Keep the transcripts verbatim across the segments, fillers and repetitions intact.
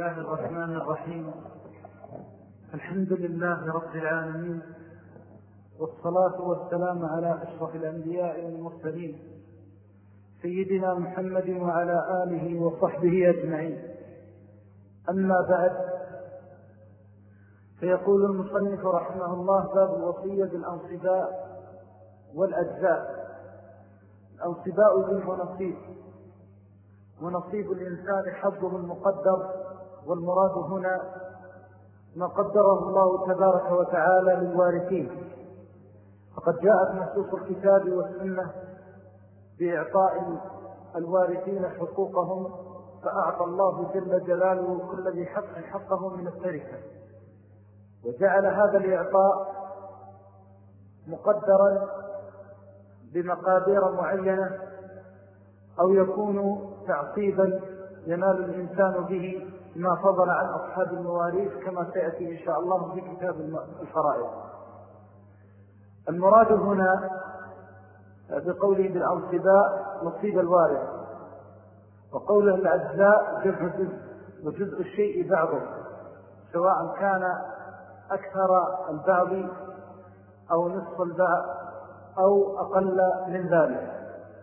الله الرحمن الرحيم. الحمد لله رب العالمين، والصلاة والسلام على أشرف الأنبياء والمرسلين سيدنا محمد وعلى آله وصحبه أجمعين. أما بعد، فيقول المصنف رحمه الله: باب الوصية بالأنصباء والأجزاء. الأنصباء جمع نصيب، ونصيب الإنسان حظه المقدر، والمراد هنا ما قدره الله تبارك وتعالى للوارثين، فقد جاءت نصوص الكتاب والسنة بإعطاء الوارثين حقوقهم، فأعطى الله جل جلاله كل ذي حق حقه من التركة، وجعل هذا الإعطاء مقدرا بمقادير معينة، أو يكون تعصيبا ينال الإنسان به ما فضل عن أصحاب المواريث، كما سيأتي إن شاء الله في كتاب الفرائض. المراد هنا بقوله بالأنصباء نصيب الوارث، وقوله الأجزاء جزء جزء، وجزء الشيء بعضه، سواء كان أكثر البعض أو نصف البعض أو أقل من ذلك.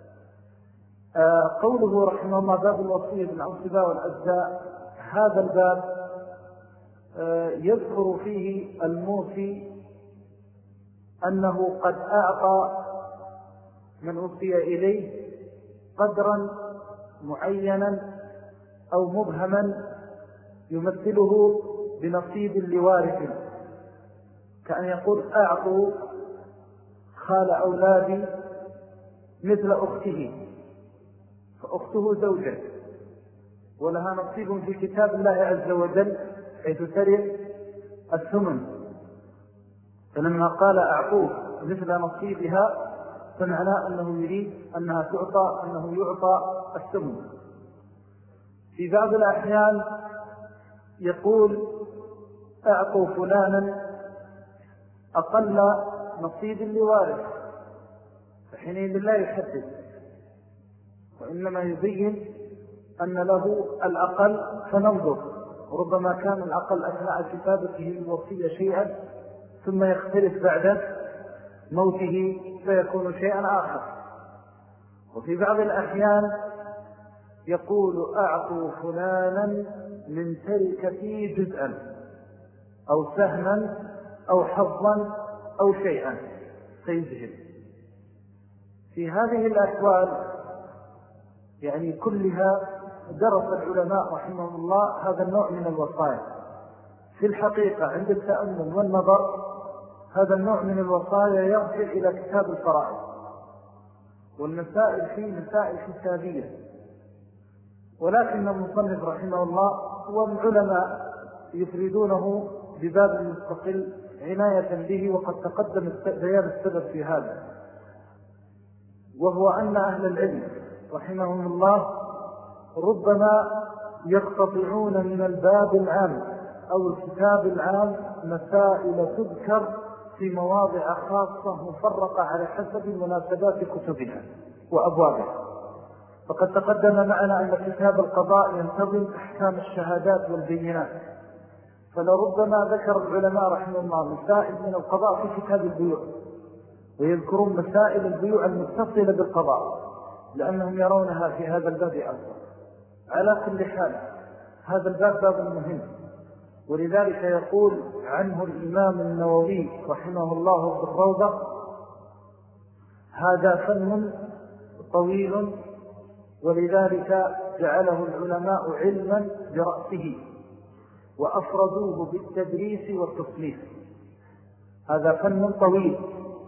آه قوله رحمه الله: باب الوصية بالأنصباء والأجزاء، هذا الباب آه يذكر فيه الموصي أنه قد أعطى من أوصي إليه قدرا معينا أو مبهما يمثله بنصيب لوارث، كأن يقول: أعطوا خال أولادي مثل أخته، فأخته زوجة ولها نصيب في كتاب الله عز وجل حيث ترث الثمن، فلما قال أعطوه مثل نصيبها فمعناه أنه يريد أنها تعطى أنه يعطى الثمن. في بعض الأحيان يقول: أعطوا فلانا أقل نصيب لوارث، فحينئذ لا يحدد، وإنما يبين أن له الأقل فننظر، ربما كان الأقل أثناء كتابته الوصية شيئا ثم يختلف بعد موته فيكون شيئا آخر. وفي بعض الأحيان يقول: أعطوا فلانا من تركتي جزءا أو سهما أو حظا أو شيئا فيذهب. في هذه الأحوال يعني كلها درس العلماء رحمهم الله هذا النوع من الوصايا. في الحقيقة عند التأمل والنظر هذا النوع من الوصايا يرجع إلى كتاب الفرائض، والمسائل فيه مسائل حسابية، ولكن المصنف رحمه الله والعلماء يفردونه بباب مستقل عناية به، وقد تقدم بيان السبب في هذا، وهو أن أهل العلم رحمهم الله ربما يقتطعون من الباب العام أو الكتاب العام مسائل تذكر في مواضع خاصة مفرقة على حسب مناسبات كتبها وأبوابها. فقد تقدم معنا أن كتاب القضاء ينتظم أحكام الشهادات والبينات، فلربما ذكر العلماء رحمه الله مسائل من القضاء في كتاب البيوع، ويذكرون مسائل البيوع المتصلة بالقضاء لأنهم يرونها في هذا الباب أفضل. على كل حال هذا الباب باب مهم، ولذلك يقول عنه الإمام النووي رحمه الله في الروضة: هذا فن طويل، ولذلك جعله العلماء علما برأسه وأفردوه بالتدريس والتصنيف. هذا فن طويل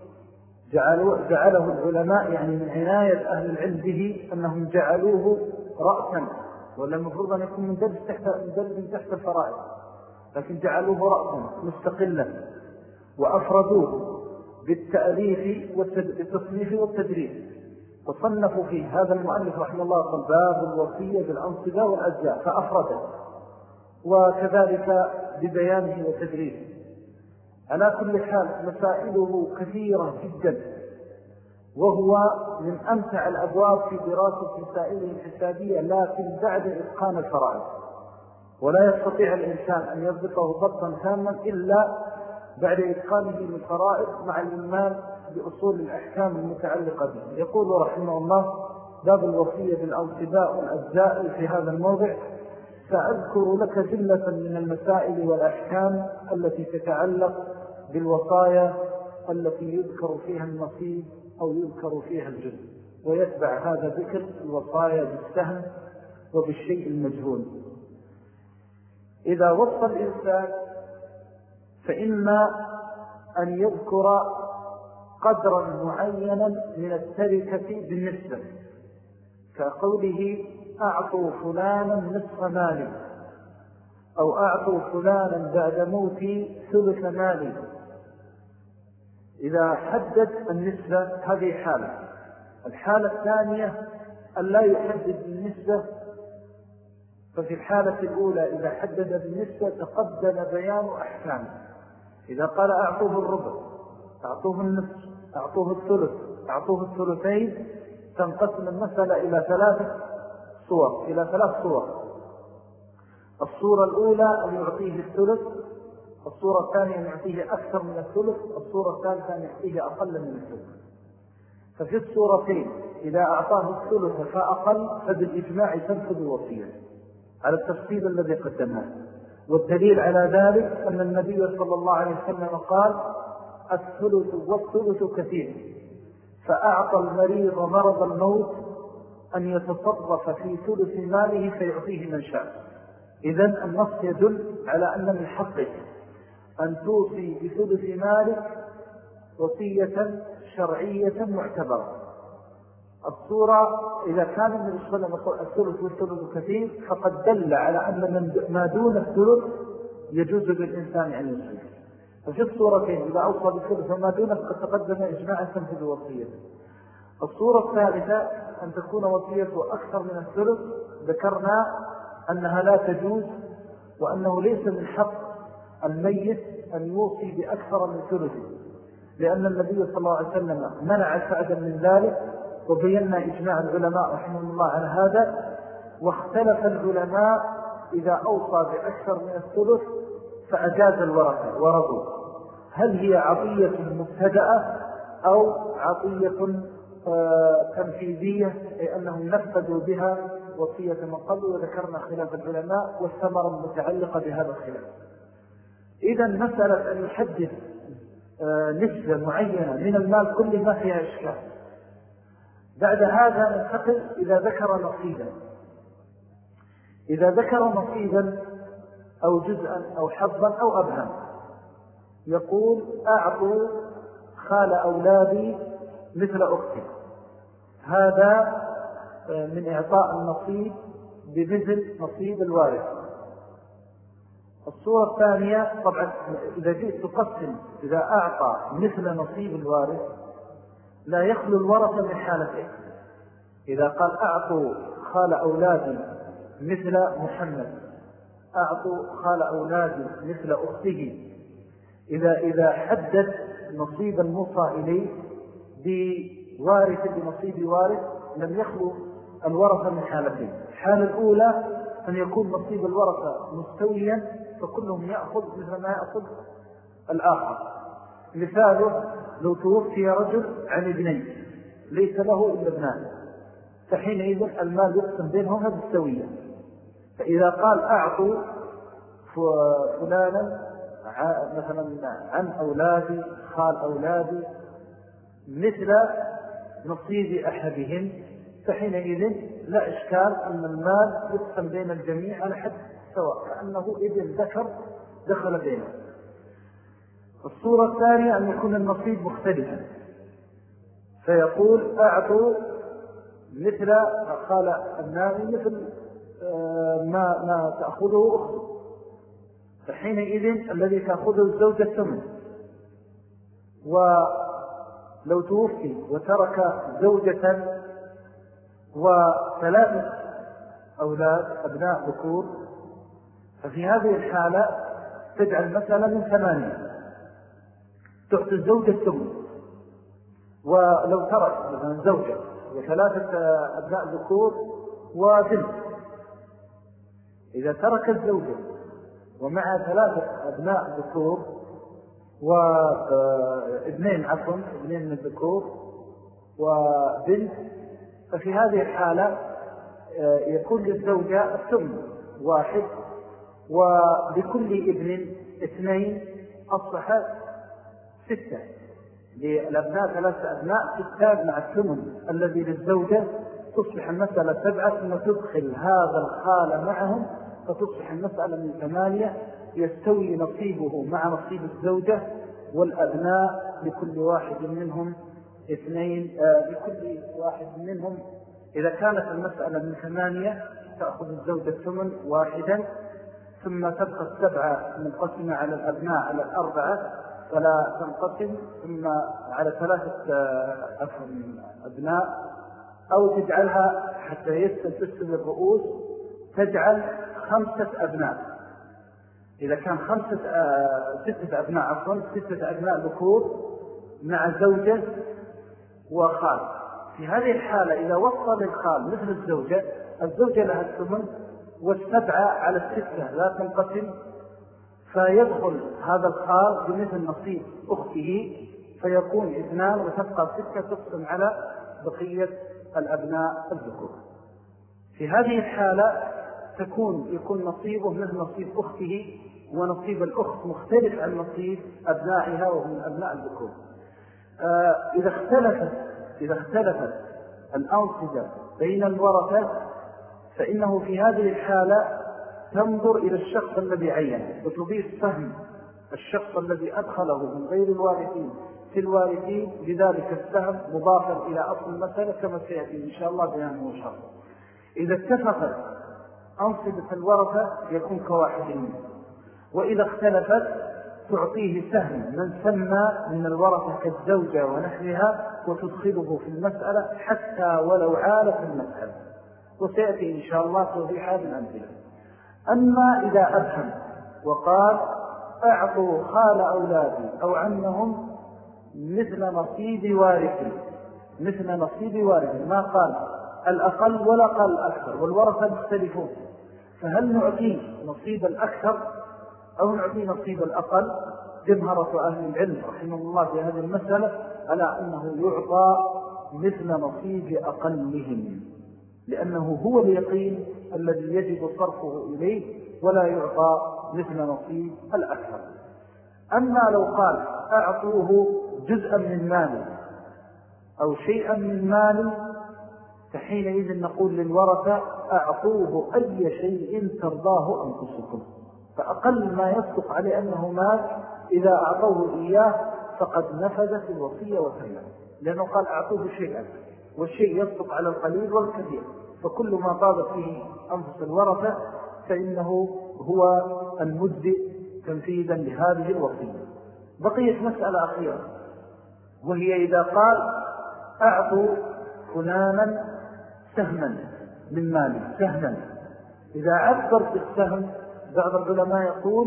جعله العلماء يعني من عناية أهل العلم به أنهم جعلوه رأسا، ولا المفروض أن يكون مندرج تحت, تحت الفرائض، لكن جعلوه رأسا مستقلا وأفردوه بالتأليف والتصنيف والتدريس، وصنفوا فيه. هذا المؤلف رحمه الله قال: باب الوصية بالأنصباء والأجزاء، فأفرده، وكذلك ببيانه وتدريسه. على كل حال مسائله كثيرة جدا، وهو من أمتع الأبواب في دراسة مسائله الحسابية، لكن بعد إتقان الفرائض. ولا يستطيع الإنسان أن يضبطه ضبطا تاما إلا بعد إتقانه للفرائض مع الإيمان بأصول الأحكام المتعلقة به. يقول رحمه الله: باب الوصية بالأوصباء والأجزاء. في هذا الموضع سأذكر لك جملة من المسائل والأحكام التي تتعلق بالوصايا التي يذكر فيها النصيب أو يذكر فيها الجزء، ويتبع هذا ذكر الوصايا بالسهم وبالشيء المجهول. إذا وصى الإنسان فإما أن يذكر قدرا معينا من التركة بالنسبة، كقوله: أعطوا فلانا نصف مالي، أو أعطوا فلانا بعد موتي ثلث مالي. إذا حدد النسبة هذه حالة. الحالة الثانية أن لا يحدد النسبة، ففي الحالة الأولى إذا حدد بالنسبة تقدم بيان أحكام. إذا قال أعطوه الربع، أعطوه النصف، أعطوه الثلث، أعطوه الثلثين، تنقسم المسألة إلى ثلاثة صور إلى ثلاث صور. الصورة الأولى أن يعطيه الثلث، الصورة الثانية أن يعطيه أكثر من الثلث، الصورة الثالثة أن يعطيه أقل من الثلث. ففي الصورتين إذا أعطاه الثلث فأقل فبالإجماع تنفذ الوصية على التفصيل الذي قدمناه. والدليل على ذلك أن النبي صلى الله عليه وسلم قال: الثلث والثلث كثير، فأعطى المريض مرض الموت أن يتصرف في ثلث ماله فيعطيه من شاء. إذن النص يدل على أن من حقك أن توصي بثلث مالك وصية شرعية معتبرة. الصورة إذا كان النبي صلى الله عليه وسلم يقول الثلث والثلث كثير، فقد دل على أن ما دون الثلث يجوز للإنسان أن يصيب. ففي الصورتين إذا أوصى بالثلث وما دونه قد تقدم إجماعا تنفذ وصية. الصورة الثالثة أن تكون وصيته أكثر من الثلث، ذكرنا أنها لا تجوز، وأنه ليس من حق الميت أن يوصي بأكثر من ثلثه، لأن النبي صلى الله عليه وسلم منع سعدا من ذلك، وبينا إجماع العلماء رحمهم الله على هذا. واختلف العلماء إذا أوصى بأكثر من الثلث فأجاز الورثة ورضوا، هل هي عطية مبتدأة أو عطية آه تنفيذية، أي أنهم نفذوا بها وصية من قبل. وذكرنا خلاف العلماء والثمرة المتعلقة بهذا الخلاف. إذن مسألة أن يحدث آه نسبة معينة من المال كل ما فيها إشكال. بعد هذا ننتقل إذا ذكر نصيبا. إذا ذكر نصيبا أو جزءا أو حظا أو أبهم، يقول: أعطوا خال أولادي مثل أختي. هذا من إعطاء النصيب بمثل نصيب الوارث. الصورة الثانية طبعا إذا جئت تقسم، إذا أعطى مثل نصيب الوارث لا يخلو الورثة من حالتين. إذا قال: أعطوا خال أولادي مثل محمد، أعطوا خال أولادي مثل أخته، إذا, إذا حدد نصيب الموصى إليه بوارث بنصيب وارث لم يخلو الورثة من حالتين. الحالة الأولى أن يكون نصيب الورثة مستويا، فكلهم يأخذ مثل ما يأخذ الآخر. مثاله: لو توفي رجل عن ابنين ليس له إلا ابنان، فحينئذ المال يقسم بينهم بالسوية. فإذا قال: أعطوا فلانا مثلا عن أولادي خال أولادي مثل نصيب أحدهم، فحينئذ لا إشكال أن المال يقسم بين الجميع على حد سواء، كأنه ابن ذكر دخل بينه. الصورة الثانية أن يكون النصيب مختلفا، فيقول: أعطوا مثل خال النامي مثل ما, ما تأخذه أخته، فحينئذ الذي تأخذه الزوجة الثمن. ولو توفي وترك زوجة وثلاثة أولاد أبناء ذكور، ففي هذه الحالة تجعل مثلا من ثمانية، تعطي الزوجة الثمن. ولو ترك مثلا زوجة وثلاثة أبناء ذكور وبنت، إذا ترك الزوجة ومع ثلاثة أبناء ذكور وابنين عفوا ابنين من الذكور وبنت، ففي هذه الحالة يكون للزوجة الثمن واحد، ولكل ابن اثنين، أصبح ستة. للأبناء ثلاثة أبناء ستة مع الثمن الذي للزوجة، تصبح المسألة سبعة، ثم تدخل هذا الخال معهم فتصبح المسألة من ثمانية، يستوي نصيبه مع نصيب الزوجة، والأبناء لكل واحد منهم اثنين، آه لكل واحد منهم إذا كانت المسألة من ثمانية تأخذ الزوجة الثمن واحدا، ثم تبقى السبعة منقسمة على الأبناء على الأربعة فلا تنقسم، ثم على ثلاثة أبناء، أو تجعلها حتى يستلسل الرؤوس تجعل خمسة أبناء. إذا كان خمسة آه ستة أبناء عفوا ستة أبناء ذكور مع زوجة وخال، في هذه الحالة إذا وصل الخال مثل الزوجة، الزوجة لها الثمن والسبعة على الستة لا تنقسم، فيدخل هذا الخال بمثل نصيب أخته فيكون اثنان، وتبقى ستة تقسم على بقية الأبناء الذكور. في هذه الحالة تكون يكون نصيبه مثل نصيب أخته، ونصيب الأخت مختلف عن نصيب أبنائها وهم أبناء الذكور. آه إذا اختلفت إذا اختلفت الأنصبة بين الورثة، فإنه في هذه الحالة تنظر إلى الشخص الذي عين وتضيف سهم الشخص الذي أدخله من غير الوارثين في الوارثين، بذلك السهم مضافا إلى أصل المسألة كما سيأتي إن شاء الله بيانه وشرح. إذا اتفقت أنصبة الورثة يكون كواحد منه، وإذا اختلفت تعطيه سهم من سمى من الورثة كالزوجة ونحوها وتدخله في المسألة حتى ولو عال في المسألة، وسيأتي إن شاء الله توضيح هذه الأمثلة. أما إذا أبهم وقال أعطوا خال أولادي أو عنهم مثل نصيب وارثي مثل نصيب وارثي ما قال الأقل ولا قال الأكثر، والورثة مختلفون، فهل نعطيه نصيب الأكثر أو نعطيه نصيب الأقل؟ جمهرة أهل العلم رحمه الله في هذه المسألة على أنه يعطى مثل نصيب أقلهم، لأنه هو اليقين الذي يجب صرفه إليه، ولا يعطى مثل نصيب الأكثر. أما لو قال أعطوه جزءا من مالي أو شيئا من مالي، فحينئذ نقول للورثة أعطوه أي شيء ترضاه أنفسكم، فأقل ما يصدق عليه أنه مال إذا أعطوه إياه فقد نفذت الوصية وتمت، لأنه قال أعطوه شيئا، والشيء يصدق على القليل والكثير، فكل ما طابت فيه أنفس الورثة فإنه هو المجزئ تنفيذا لهذه الوصية. بقيت مسألة أخيرة، وهي إذا قال أعطوا فلانا سهما من مالي سهما، إذا عبر بالسهم بعض العلماء يقول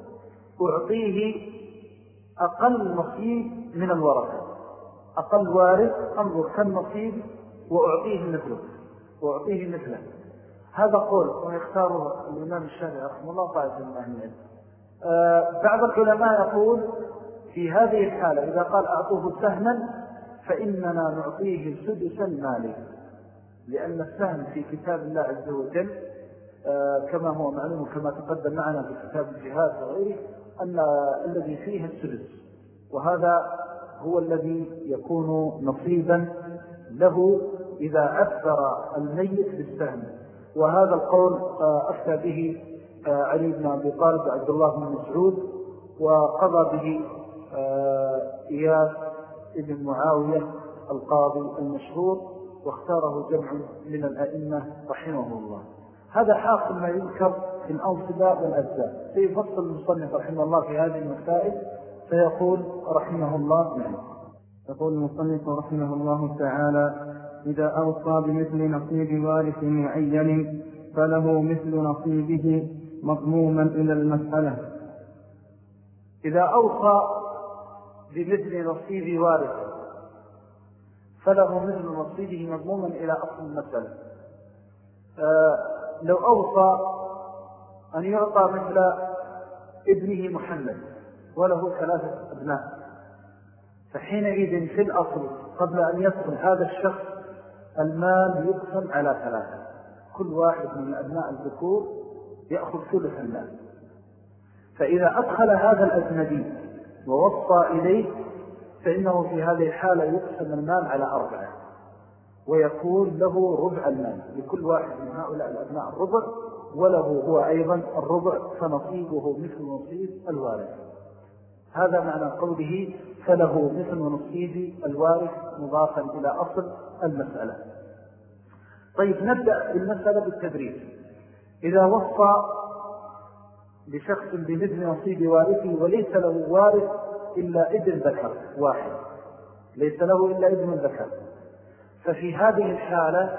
أعطيه أقل نصيب من الورثة، أقل وارث أنظر كم نصيب وأعطيه مثله وأعطيه مثله هذا قول ويختاره الإمام الشافعي رحمه الله طائفة من أهل العلم. آه بعض العلماء يقول في هذه الحالة إذا قال أعطوه سهما فإننا نعطيه سدسا مالي، لأن السهم في كتاب الله عز وجل آه كما هو معلوم كما تقدم معنا في كتاب الجهاد وغيره أن الذي فيه السدس، وهذا هو الذي يكون نصيبا له إذا عبر الميت بالسهم. وهذا القول أفتى به علي بن أبي طالب وعبد الله بن مسعود، وقضى به إياس ابن معاوية القاضي المشهور، واختاره جمع من الأئمة رحمه الله. هذا حاصل ما يذكر في الأنصبة والأجزاء. سيفصل المصنف رحمه الله في هذه المسائل فيقول رحمه الله نعم. يقول المصنف رحمه الله تعالى: إذا أوصى بمثل نصيب وارث معين فله مثل نصيبه مضموما إلى المسألة. إذا أوصى بمثل نصيب وارث فله مثل نصيبه مضموما إلى أصل المسألة. آه لو أوصى أن يعطى مثل ابنه محمد وله ثلاثة أبناء، فحينئذ في الأصل قبل أن يدخل هذا الشخص المال يقسم على ثلاثة، كل واحد من الأبناء الذكور يأخذ ثلث المال. فإذا أدخل هذا الأجنبي ووصى إليه فإنه في هذه الحالة يقسم المال على أربعة، ويكون له ربع المال، لكل واحد من هؤلاء الأبناء الربع، وله هو أيضا الربع، فنصيبه مثل نصيب الوارث. هذا معنى قوله فله مثل نصيب الوارث مضافا إلى أصل المسألة. طيب نبدأ المسألة بالتدريج. إذا وصى لشخص بمثل نصيب وارثه وليس له وارث إلا ابن ذكر واحد، ليس له إلا ابن ذكر، ففي هذه الحالة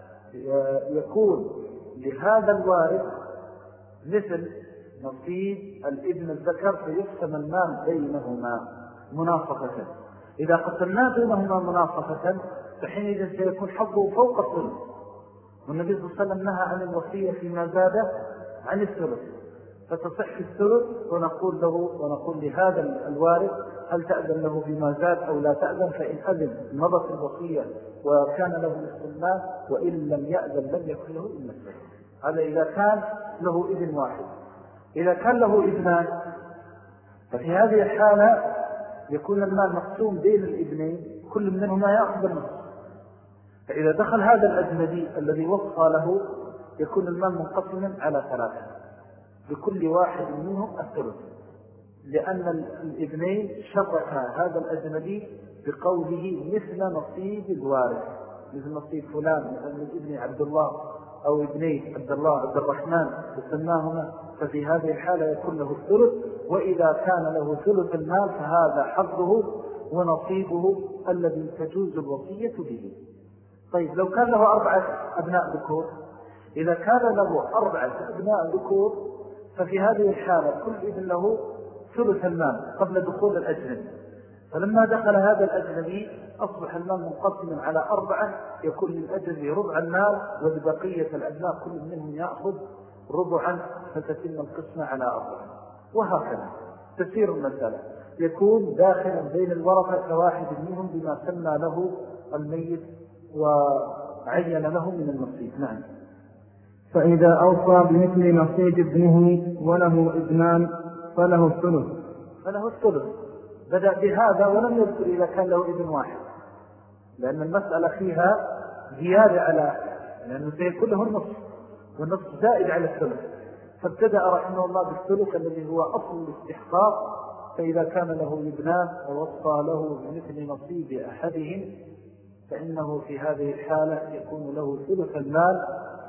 يكون لهذا الوارث مثل نصيب الابن الذكر، فيقسم المال بينهما مناصفة. إذا قسمنا بينهما مناصفة فحينئذ سيكون حظه فوق الثلث، والنبي صلى الله عليه وسلم نهى عن الوصية فيما زاد عن الثلث، فتصح الثلث ونقول له ونقول لهذا الوارث هل تأذن له بما زاد أو لا تأذن؟ فإن أذن مضت الوصية وكان له نصف المال، وإن لم يأذن لم يكن له إلا الثلث. هذا إذا كان له ابن واحد. إذا كان له ابنان ففي هذه الحالة يكون المال مقسوم بين الابنين، كل منهما يأخذ النصف. فإذا دخل هذا الأجنبي الذي وصى له يكون المال منقسما على ثلاثة، لكل واحد منهم الثلث، لأن الابنين شرك هذا الأجنبي بقوله مثل نصيب الوارث، مثل نصيب فلان، مثل ابن عبد الله أو ابني عبد الله عبد الرحمن وسماهما، ففي هذه الحالة يكون له الثلث. وإذا كان له ثلث المال فهذا حظه ونصيبه الذي تجوز الوصية به. طيب لو كان له أربعة أبناء ذكور، إذا كان له أربعة أبناء ذكور ففي هذه الحالة كل ابن له ثلث المال قبل دخول الأجنبي، فلما دخل هذا الأجنبي أصبح المال منقسما على أربعة، يكون للأجنبي ربع المال ولبقية الأبناء كل منهم يأخذ ربعا، فتتم القسمة على أربعة، وهكذا تسير المسألة. يكون داخلا بين الورثة كواحد منهم بما سمى له الميت وعين له من النصيب. نعم. فإذا أوصى بمثل نصيب ابنه وله ابنان فله الثلث فله الثلث بدأ بهذا ولم يذكر إذا كان له ابن واحد، لأن المسألة فيها زيادة على، لأنه سيكون له النصف والنصف زائد على الثلث، فابتدأ رحمه الله بالثلث الذي هو أصل الاستحقاق. فإذا كان له ابنان ووصى له بمثل نصيب أحدهم فإنه في هذه الحالة يكون له ثلث المال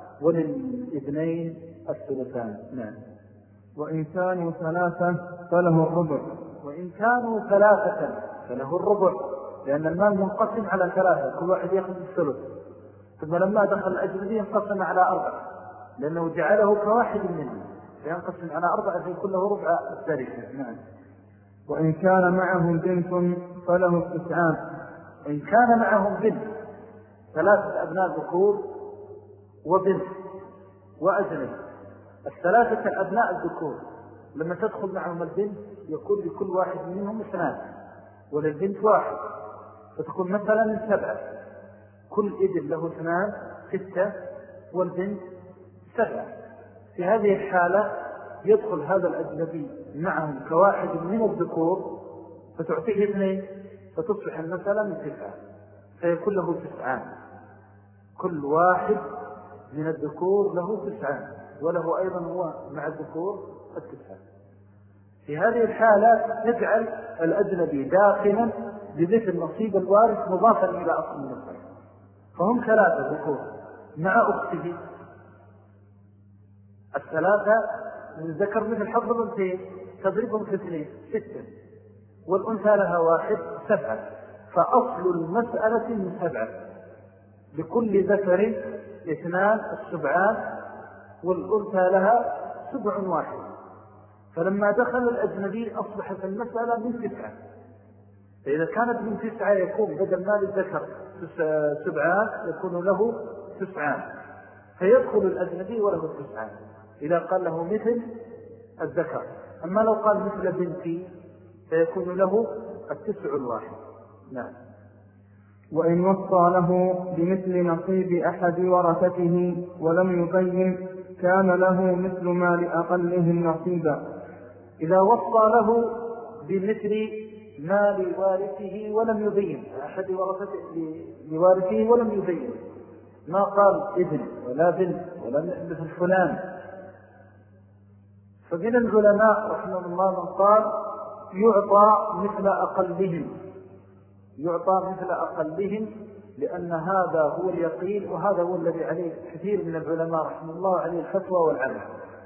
وللابنين الثلثان. نعم. وإن كانوا ثلاثة فله الربع وإن كانوا ثلاثة فله الربع، لأن المال منقسم على ثلاثة، كل واحد يأخذ الثلث. ثم لما دخل الأجنبي انقسم على أربعة، لأنه جعله كواحد منهم، فينقسم على أربعة فيكون له ربع الثالثة. نعم. وإن كان معهم بنت فله التسعان. إن كان معهم بنت، ثلاثة أبناء ذكور وبنت وأجنبي، الثلاثة الأبناء الذكور لما تدخل معهم البنت يكون لكل واحد منهم اثنان، وللبنت واحد، فتكون مثلا سبعة، كل ابن له اثنان ستة، والبنت سبعة. في هذه الحالة يدخل هذا الأجنبي معهم كواحد من الذكور فتعطيه اثنين، فتصبح المسألة من تسعة، فيكون له تسعان، كل واحد من الذكور له تسعان، وله أيضا هو مع الذكور التسعان. في هذه الحالة يجعل الأجنبي داخلا بمثل نصيب الوارث مضافا إلى أصل النصر، فهم ثلاثة ذكور مع أخته، الثلاثة من ذكر مثل حظ الأنثيين تضربهم في اثنين ستة، والأنثى لها واحد سبعة، فأصل المسألة من سبعة، لكل ذكر اثنان السبعان، والأنثى لها سبع واحد. فلما دخل الأجنبي أصبحت المسألة من تسعة، فإذا كانت من تسعة يكون بدل مال الذكر سبعان يكون له تسعان، فيدخل الأجنبي وله تسعان. إذا قال له مثل الذكر. أما لو قال مثل بنتي فيكون له التسع الواحد. نعم. وإن وصى له بمثل نصيب أحد ورثته ولم يبين كان له مثل ما لأقله النصيب. إذا وصى له بمثل ما لوارثه ولم يبين أحد ورثته لوارثه ولم يبين، ما قال ابن ولا بنت ولا مثل فلان، فمن العلماء رحمه الله من قال يعطى مثل أقلهم، يعطى مثل أقلهم، لأن هذا هو اليقين وهذا هو الذي عليه كثير من العلماء رحمه الله عليه الفتوى والعمل،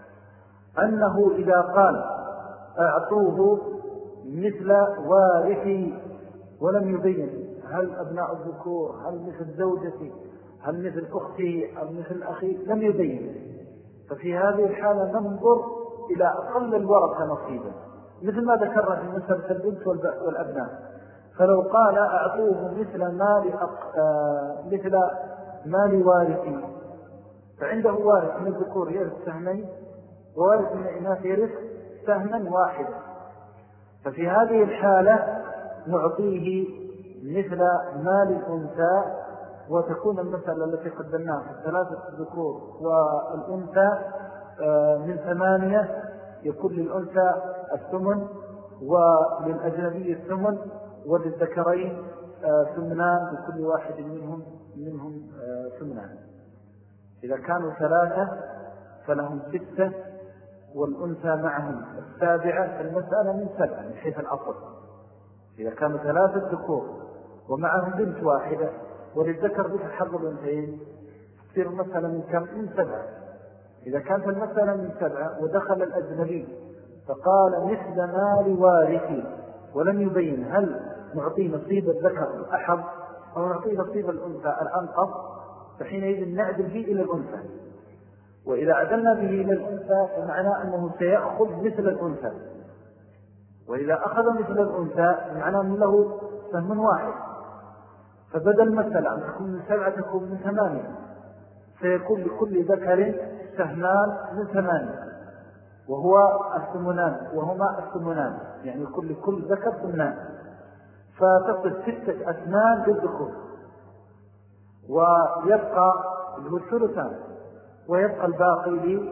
أنه إذا قال أعطوه مثل وارثي ولم يبين هل أبناء الذكور، هل مثل زوجتي، هل مثل أختي، هل مثل أخي، لم يبين، ففي هذه الحالة ننظر إلى أقل الورثة نصيبا، مثل ما ذكرنا في مسألة البنت والأبناء. فلو قال أعطوه مثل مال آه مثل مال وارثي، فعنده وارث من الذكور يرث سهمين ووارث من الإناث يرث سهما واحدا، ففي هذه الحالة نعطيه مثل مال الأنثى، وتكون المسألة التي قدمناها في ثلاثة الذكور والأنثى من ثمانية، يكون للأنثى الثمن وللأجنبي الثمن وللذكرين ثمنان لكل واحد منهم منهم ثمنان. إذا كانوا ثلاثة فلهم ستة والأنثى معهم السابعة، فالمسألة من سبعة من حيث الأصل. إذا كانوا ثلاثة ذكور ومعهم بنت واحدة وللذكر مثل حظ الأنثيين تصير المسألة من كم؟ من سبعة. إذا كانت المسألة من سبعة ودخل الأجنبي فقال مثل مال وارثي ولم يبين هل نعطيه نصيب الذكر الأحظ أو نعطيه نصيب الأنثى الأنقص، فحينئذ نعدل به إلى الأنثى. وإذا عدلنا به إلى الأنثى فمعنى أنه سيأخذ مثل الأنثى، وإذا أخذ مثل الأنثى معنى أنه له سهم واحد، فبدل مثلا أن تكون من سبعة تكون من ثمانية، سيكون لكل ذكر سهمان من ثمانية وهو الثمنان وهما الثمنان، يعني كل كل ذكر ثمنان، فتصل ستة أثمان للذكور، ويبقى له الثلثان، ويبقى الباقي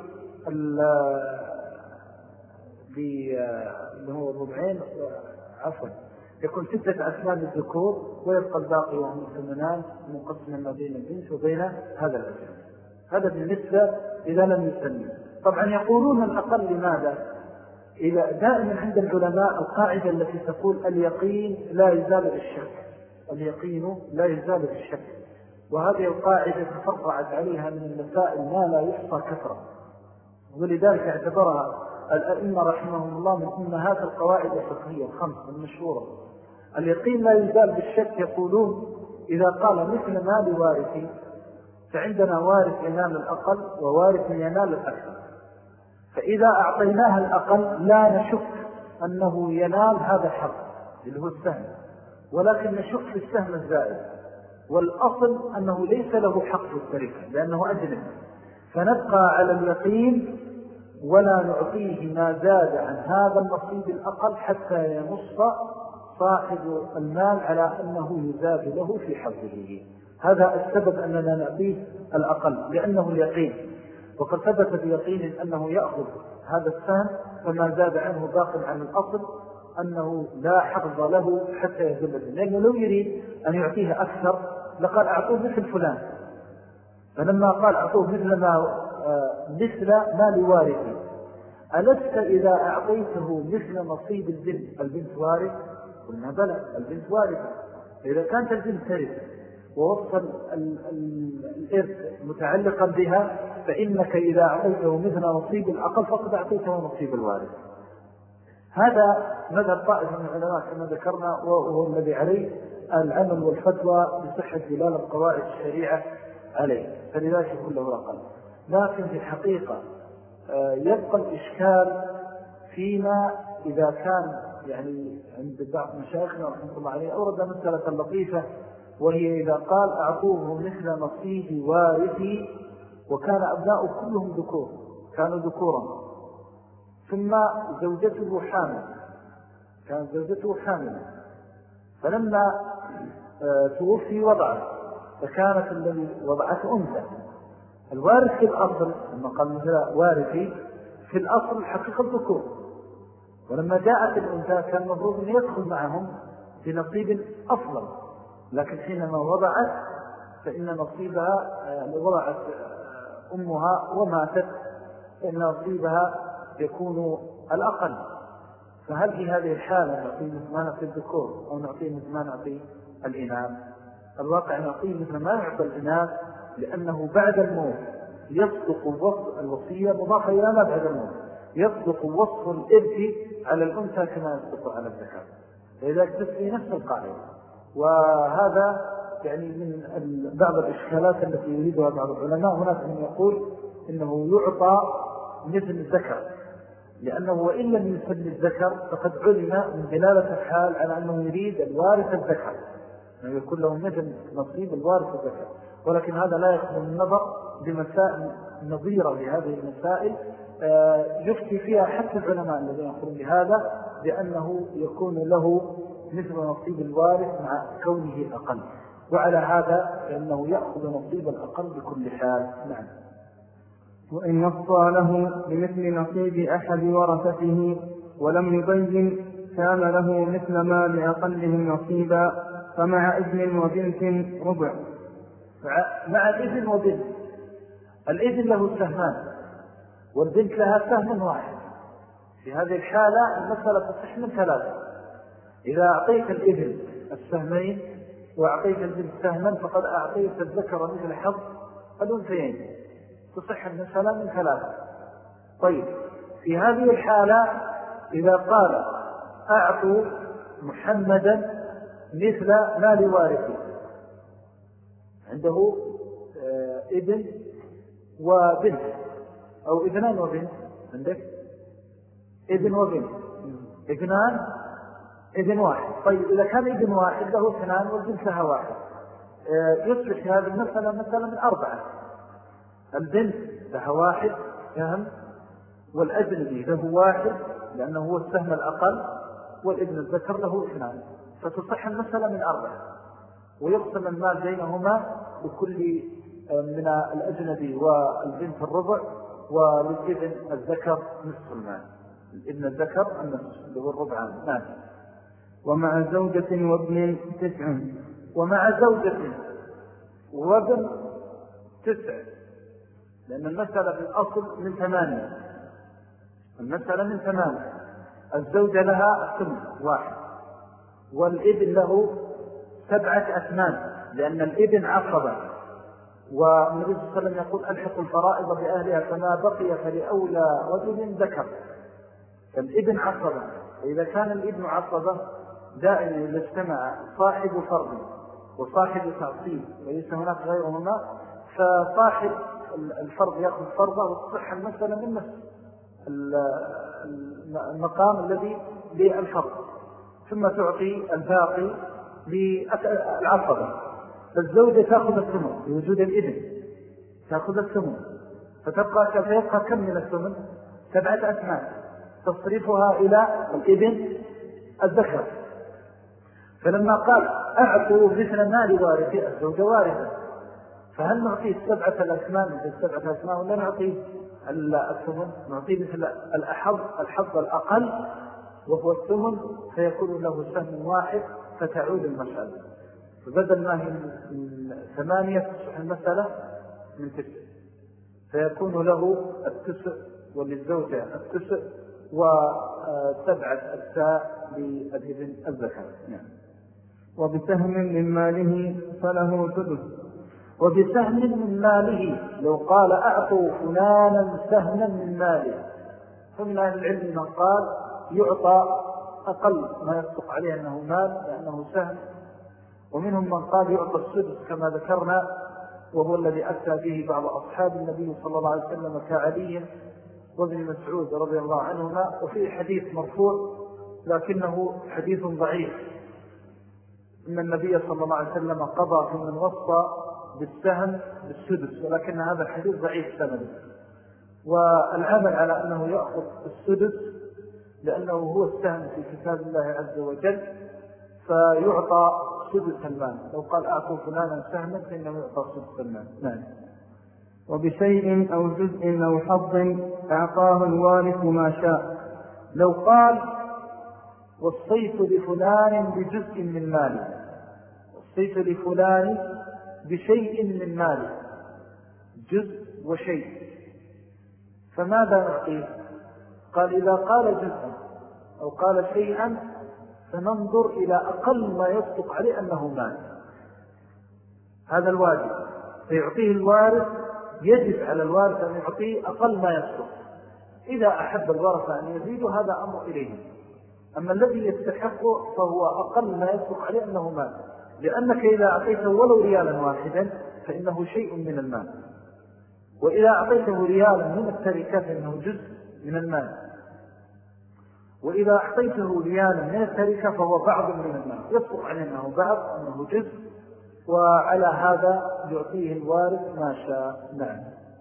اللي هو الربعين، عفوا يكون ستة أثمان للذكور ويبقى الباقي وهم الثمنان منقسما ما بين البنت وبين هذا الأجل. هذا بالنسبة إذا لم يسمي. طبعا يقولون الأقل لماذا؟ إذا دائما عند العلماء القاعدة التي تقول اليقين لا يزال بالشك، اليقين لا يزال بالشك، وهذه القاعدة تفرعت عليها من المسائل ما لا يحصى كثرة، ولذلك اعتبرها الأئمة رحمهم الله من أمهات القواعد الفقهية الخمس المشهورة. اليقين لا يزال بالشك يقولون إذا قال مثل مال وارثي فعندنا وارث ينال الأقل ووارث ينال الأكثر، فإذا أعطيناها الأقل لا نشك أنه ينال هذا الحق اللي هو السهم، ولكن نشك في السهم الزائد، والأصل أنه ليس له حق في التركة لأنه أجنبي، فنبقى على اليقين ولا نعطيه ما زاد عن هذا النصيب الأقل حتى ينص صاحب المال على أنه يزاد له في حظه. هذا السبب أننا نعطيه الأقل لأنه اليقين، وقد ثبت بيقين أنه يأخذ هذا السهم فما زاد عنه باق عن الأصل أنه لا حظ له حتى يزل، لأنه لو يريد أن يعطيه أكثر لقال أعطوه مثل فلان، فلما قال أعطوه مثل ما مثل ما لوارثي، ألست إذا أعطيته مثل نصيب البنت البنت وارث؟ قلنا بلى، البنت وارثة، إذا كانت البنت ترث ووصل الإرث متعلقا بها فإنك إذا أعطيته مثل نصيب الأقل فقد أعطيته نصيب الوارث. هذا مذهب طائفة من العلماء كما ذكرنا، وهو الذي عليه العمل والفتوى بصحة دلالة قواعد الشريعة عليه، فلذلك يكون له أقل. لكن في الحقيقة يبقى الإشكال فيما إذا كان يعني عند بعض مشايخنا رحمه الله عليه أورد مسألة لطيفة، وهي إذا قال أعطوه مثل نصيب وارثي وكان أبناء كلهم ذكور، كانوا ذكورا، ثم زوجته حامل، كانت زوجته حاملة، فلما توفي وضعه، فكانت الذي وضعته أنثى. الوارث في الأصل لما قال مثلا وارثي في الأصل حقيقة الذكور، ولما جاءت الأنثى كان المفروض أن يدخل معهم في نصيب أفضل، لكن حينما وضعت فإن نصيبها وضعت أمها وماتت فإن نصيبها يكون الأقل. فهل في هذه الحالة نعطيه مثل ما نعطي الذكور أو نعطيه مثل ما نعطي الإناث؟ الواقع نعطيه مثل ما نعطي الإناث، لأنه بعد الموت يصدق وصف الوصية مضافة إلى ما بعد الموت، يصدق وصف الإرث على الأنثى كما يصدق على الذكر، فإذا تسري نفس القاعدة. وهذا يعني من بعض الإشكالات التي يريدها بعض العلماء. هناك من يقول إنه يعطى مثل الذكر، لأنه وإن لم يسمي الذكر فقد علم من دلالة الحال على أنه يريد الوارث الذكر، يعني يكون له مثل نصيب الوارث الذكر، ولكن هذا لا يخلو من النظر بمسائل نظيرة لهذه المسائل يفتي فيها حتى العلماء الذين يقولون بهذا، بأنه يكون له مثل نصيب الوارث مع كونه أقل، وعلى هذا فإنه يأخذ نصيب الأقل بكل حال. نعم. وإن وصى له بمثل نصيب أحد ورثته ولم يبين كان له مثل ما لأقلهم نصيبا، فمع ابن وبنت ربع. مع الابن وبنت، الابن له سهمان والبنت لها سهم واحد. في هذه الحالة المسألة تصح من ثلاثة: إذا أعطيت الابن السهمين وأعطيت البنت سهما فقد أعطيت الذكر مثل حظ الأنثيين، تصح المسألة من ثلاثة. طيب، في هذه الحالة إذا قال أعطوا محمدا مثل مال وارثه، عنده ابن وبنت أو ابنان وبنت، عندك ابن وبنت، ابنان ابن واحد. طيب، إذا كان ابن واحد له اثنان والبنت لها واحد، يصبح هذه المسألة مثلا من أربعة: البنت لها واحد سهم، والأجنبي له واحد لأنه هو السهم الأقل، والابن الذكر له اثنان، فتصح المسألة من أربعة، ويقسم المال بينهما بكل من الأجنبي والبنت الربع، وللابن الذكر نصف المال، الابن الذكر النصف اللي هو الربعان. نعم. ومع زوجة وابن تسع، ومع زوجة وابن تسع، لأن المسألة في الأصل من ثمانية، المسألة من ثمانية. الزوجة لها ثمن واحد، والابن له سبعة أثمان، لأن الابن عصبة، والنبي صلى الله عليه وسلم يقول ألحقوا الفرائض بأهلها فما بقي فلأولى رجل ذكر. فالابن عصبة، وإذا كان الابن عصبة دائما إذا اجتمع صاحب فرض وصاحب تعصيب وليس هناك غيرهما، فصاحب الفرض يأخذ فرضه وتصح المسألة من نفس المقام الذي للفرض، ثم تعطي الباقي للعصبة. فالزوجة تأخذ الثمن بوجود الابن، تأخذ الثمن، فتبقى فيبقى كم من الثمن؟ سبعة أثمان، تصريفها إلى الابن الذكر. فلما قال أعطوا مثل مال وارثة، الزوجة وارثة، فهل نعطيه سبعة الأثمان مثل سبعة أثمان ولا نعطيه الثمن؟ نعطيه مثل الأحظ الحظ الأقل وهو الثمن، فيكون له سهم واحد فتعود المسألة، فبدل ما هي من ثمانية تصبح المسألة من تسع، فيكون له التسع وللزوجة التسع وسبعة أجزاء للابن الذكر. يعني. وبسهم من ماله فله سدس. وبسهم من ماله، لو قال أعطوا فلانا سهما من ماله، فمن أهل العلم من قال يعطى أقل ما يصدق عليه أنه مال لأنه سهم، ومنهم من قال يعطى السدس كما ذكرنا، وهو الذي أتى به بعض أصحاب النبي صلى الله عليه وسلم كعلي وابن مسعود رضي الله عنهما. وفيه حديث مرفوع لكنه حديث ضعيف، إن النبي صلى الله عليه وسلم قضى في من وصى بالسهم بالسدس، ولكن هذا الحديث ضعيف سند، والعمل على أنه يأخذ السدس لأنه هو السهم في كتاب الله عز وجل، فيعطى سدس المال. لو قال أعطوا فلانا سهما فإنه يعطى سدس المال. نعم. وبشيء أو جزء أو حظ أعطاه الوارث ما شاء. لو قال وصيت لفلان بجزء من مالي، وصيت لفلان بشيء من مالي، جزء وشيء، فماذا نعطيه؟ قال إذا قال جزءا أو قال شيئا فننظر إلى أقل ما يصدق عليه أنه مال، هذا الواجب، فيعطيه الوارث. يجب على الوارث أن يعطيه أقل ما يصدق. إذا أحب الورثة أن يزيدوا هذا أمر إليهم، أما الذي يستحقه فهو أقل ما يصدق عليه أنه مال، لأنك إذا أعطيته ولو ريالا واحدا فإنه شيء من المال، وإذا أعطيته ريالا من التركة فإنه جزء من المال، وإذا أعطيته ريالا من التركة فهو بعض من المال، يصدق عليه أنه بعض أنه جزء، وعلى هذا يعطيه الوارث ما شاء. نعم.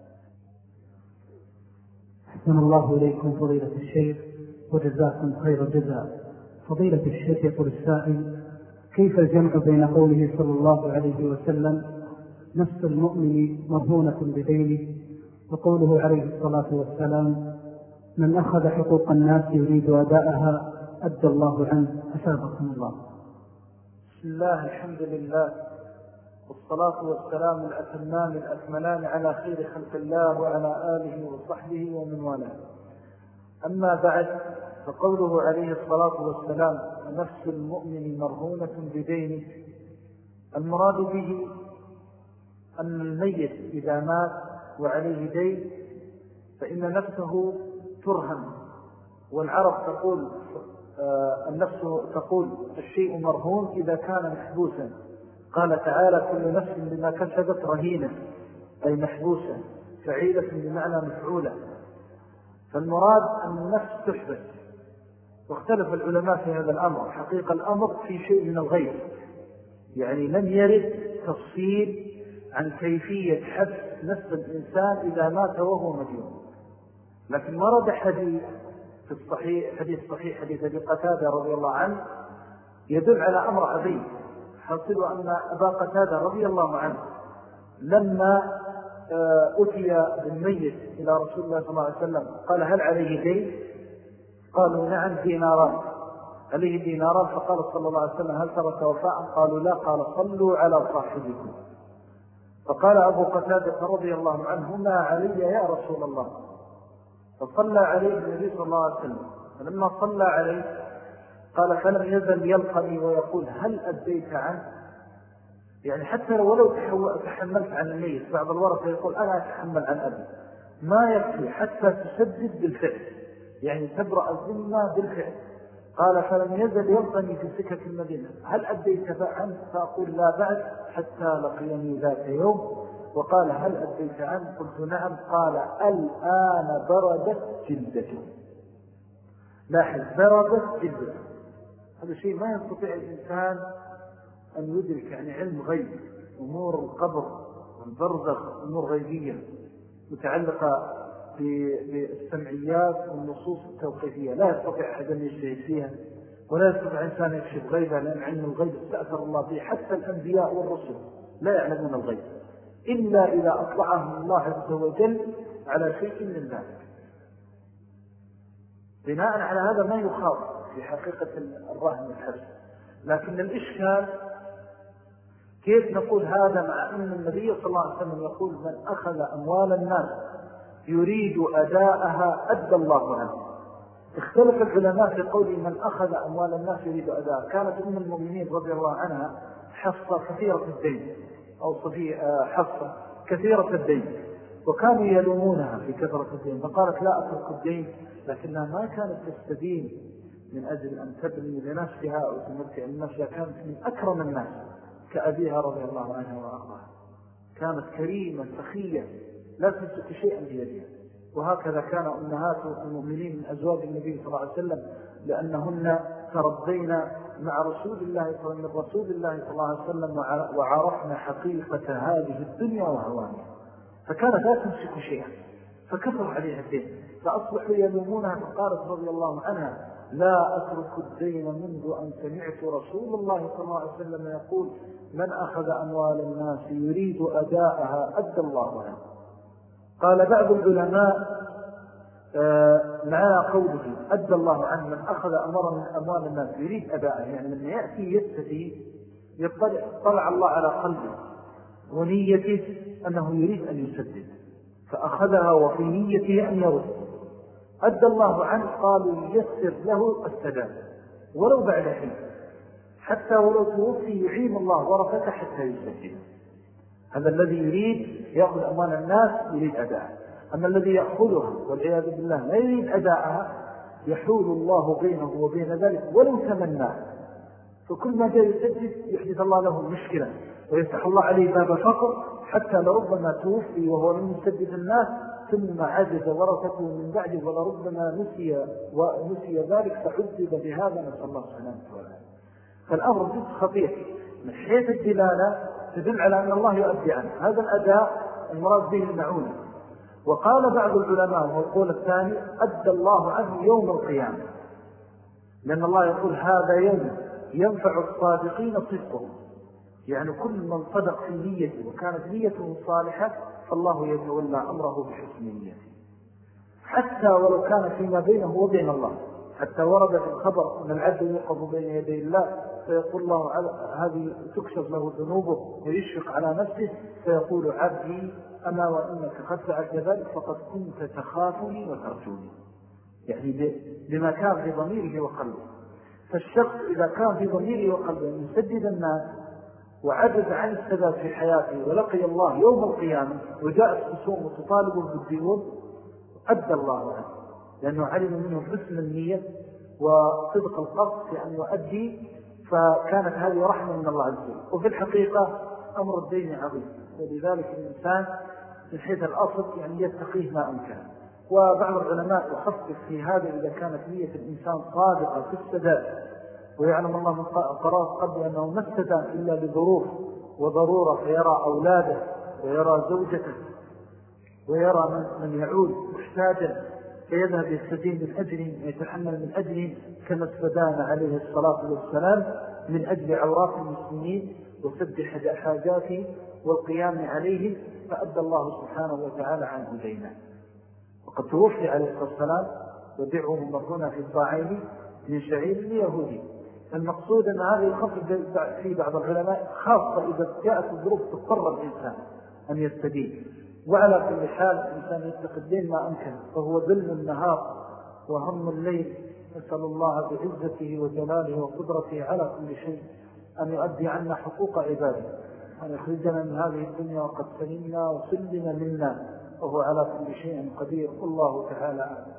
أحسن الله إليكم فضيلة الشيخ وجزاكم خير الجزاء. فضيلة الشيخ يقول السائل: كيف الجمع بين قوله صلى الله عليه وسلم نفس المؤمن مرهونة بدينه وقوله عليه الصلاة والسلام من أخذ حقوق الناس يريد أداءها أدى الله عنه؟ أثابكم الله. بسم الله، الحمد لله، والصلاة والسلام الأتمان الأكملان على خير خلق الله وعلى آله وصحبه ومن والاه. أما بعد، فقوله عليه الصلاة والسلام نفس المؤمن مرهونة بدينه، المراد به أن الميت إذا مات وعليه دين فإن نفسه ترهن، والعرب تقول آه النفس تقول الشيء مرهون إذا كان محبوسا. قال تعالى كل نفس بما كسبت رهينة، أي محبوسة، فعيلة بمعنى مفعولة. فالمراد أن النفس تحبس، واختلف العلماء في هذا الأمر. حقيقة الأمر في شيء من الغيب، يعني لم يرد تفصيل عن كيفية حبس نفس الإنسان إذا مات وهو مديون، لكن ورد حديث في الصحيح، حديث صحيح، حديث أبي قتادة رضي الله عنه، يدل على أمر عظيم. حصل أن أبا قتادة رضي الله عنه لما أتي بالميت إلى رسول الله صلى الله عليه وسلم قال هل عليه دين؟ قالوا نعم ديناران، عليه ديناران. فقال صلى الله عليه وسلم هل ترك وفاء؟ قالوا لا. قال صلوا على صاحبكم. فقال أبو قتادة رضي الله عنه ما علي يا رسول الله؟ فصلى عليه النبي صلى الله عليه وسلم، فلما صلى عليه قال فلم يزل يلقني ويقول هل أديت عنه؟ يعني حتى ولو تحملت عن الميت، بعض الورثة يقول أنا أتحمل عن أبي، ما يكفي حتى تسدد بالفعل، يعني تبرأ الذمة بالفعل. قال فلم يزل يلقني في سكة المدينة هل أديت عنه؟ فأقول لا بعد حتى لقيني ذات يوم. وقال هل أديت عنه؟ قلت نعم. قال الآن بردت جلدته. لاحظ، بردت جلدته، هذا شيء ما يستطيع الإنسان أن يدرك، يعني علم غيب، أمور القبر والبرزخ أمور غيبية متعلقة بالسمعيات والنصوص التوقيفية، لا يستطيع أحد أن يجتهد فيها، ولا يستطيع إنسان يكشف غيبها، لأن علم الغيب استأثر الله به. حتى الأنبياء والرسل لا يعلمون الغيب إلا إذا أطلعهم الله عز وجل على شيء من ذلك. بناء على هذا ما يخاف في حقيقة الرهن الحرس. لكن الإشكال كيف نقول هذا مع أن النبي صلى الله عليه وسلم يقول من أخذ أموال الناس يريد أداءها أدى الله عنه. اختلف العلماء في قول من أخذ أموال الناس يريد أداءها. كانت أم المؤمنين رضي الله عنها حفصة كثيرة الدين، أو صفية حفصة كثيرة الدين، وكانوا يلومونها في كثرة الدين، فقالت لا أترك الدين، لكنها ما كانت تستدين من أجل أن تبني لنفسها أو تمتع لنفسها، كانت من أكرم الناس كأبيها رضي الله عنها وأرضاها، كانت كريمة سخية لا تمسك شيئا بيدها. وهكذا كان أمهات المؤمنين من أزواج النبي صلى الله عليه وسلم، لأنهن تربين مع رسول الله من رسول الله صلى الله عليه وسلم وعرفنا حقيقة هذه الدنيا وهوانها، فكانت لا تمسك شيئا. فكثر عليها الدين، فأصبحوا يلومونها. فقالت رضي الله عنها: لا أترك الدين منذ أن سمعت رسول الله صلى الله عليه وسلم يقول: من أخذ أموال الناس يريد أداءها أدى الله عنه. قال بعض العلماء معنى قوله أدى الله عنه من أخذ أموال الناس يريد أداءها، يعني لما يأتي يستفي يطلع طلع الله على قلبه ونيته أنه يريد أن يسدد، فأخذها وفي نيته أن يرد. أدى الله عنه، قالوا ييسر له السداد ولو بعد حين، حتى ولو توفي يعين الله ورثته حتى يسدد. هذا الذي يريد يأخذ أموال الناس يريد أداءها. أما الذي يأخذها والعياذ بالله لا يريد أداءها يحول الله بينه وبين ذلك ولو تمنى، فكل ما جاء يسدد يحدث الله له مشكلة ويفتح الله عليه باب فقر، حتى لربما توفي وهو لم يسدد الناس ثم عجز ورثته من بعده، ولربما نسي ونسي ذلك فعذب بهذا، نسأل الله سبحانه وتعالى. فالأمر جزء خطير من حيث الدلالة تدل على أن الله يؤدي عنه. هذا الأداء المراد به المعونة. وقال بعض العلماء والقول الثاني: أدى الله عنه يوم القيامة، لأن الله يقول: هذا يوم ينفع الصادقين صدقهم، يعني كل من صدق في نيته وكانت نيته صالحة فالله يتولى أمره بحسن نيته، حتى ولو كان فيما بينه وبين الله. حتى ورد في الخبر أن العبد يوقف بين يدي الله فيقول الله هذه تكشف له ذنوبه ويشفق على نفسه، فيقول: عبدي أما وإنك قد فعلت ذلك فقد كنت تخافني وترجوني، يعني بما كان في ضميره وقلبه. فالشخص إذا كان في ضميره وقلبه أن يسدد الناس وعجز عن السداد في حياته ولقي الله يوم القيامة وجاءت خصوم وتطالبه بالديون، أدى الله عنه، لأنه علم منه حسن النية وصدق القصد في أن يؤدي، فكانت هذه رحمة من الله عز وجل. وفي الحقيقة أمر الدين عظيم، ولذلك الإنسان من حيث الأصل يعني يتقيه ما أمكن. وبعض العلماء يخفف في هذا إذا كانت نية الإنسان صادقة في السداد، ويعلم الله من قرار قبل أنه ما استدان إلا لظروف وضرورة، فيرى أولاده ويرى زوجته ويرى من يعود محتاجا فيذهب يستدين من أجله ويتحمل من أجله، كما استدان عليه الصلاة والسلام من أجل عورات المسلمين وسد حاجاته والقيام عليه، فأدى الله سبحانه وتعالى عنه دينا. وقد توفي عليه الصلاة والسلام ودعه مرهنا في الضاعين من شعير اليهودي. المقصود أن هذا يخفف في بعض العلماء، خاصة إذا جاءت الظروف تضطر الإنسان أن يستدين. وعلى كل حال الإنسان يتقي الدين ما أمكن، فهو ظلم النهار وهم الليل. نسأل الله بعزته وجلاله وقدرته على كل شيء أن يؤدي عنا حقوق عباده، أن يخرجنا من هذه الدنيا وقد سلمنا وسلم منا، وهو على كل شيء قدير. الله تعالى أعلم.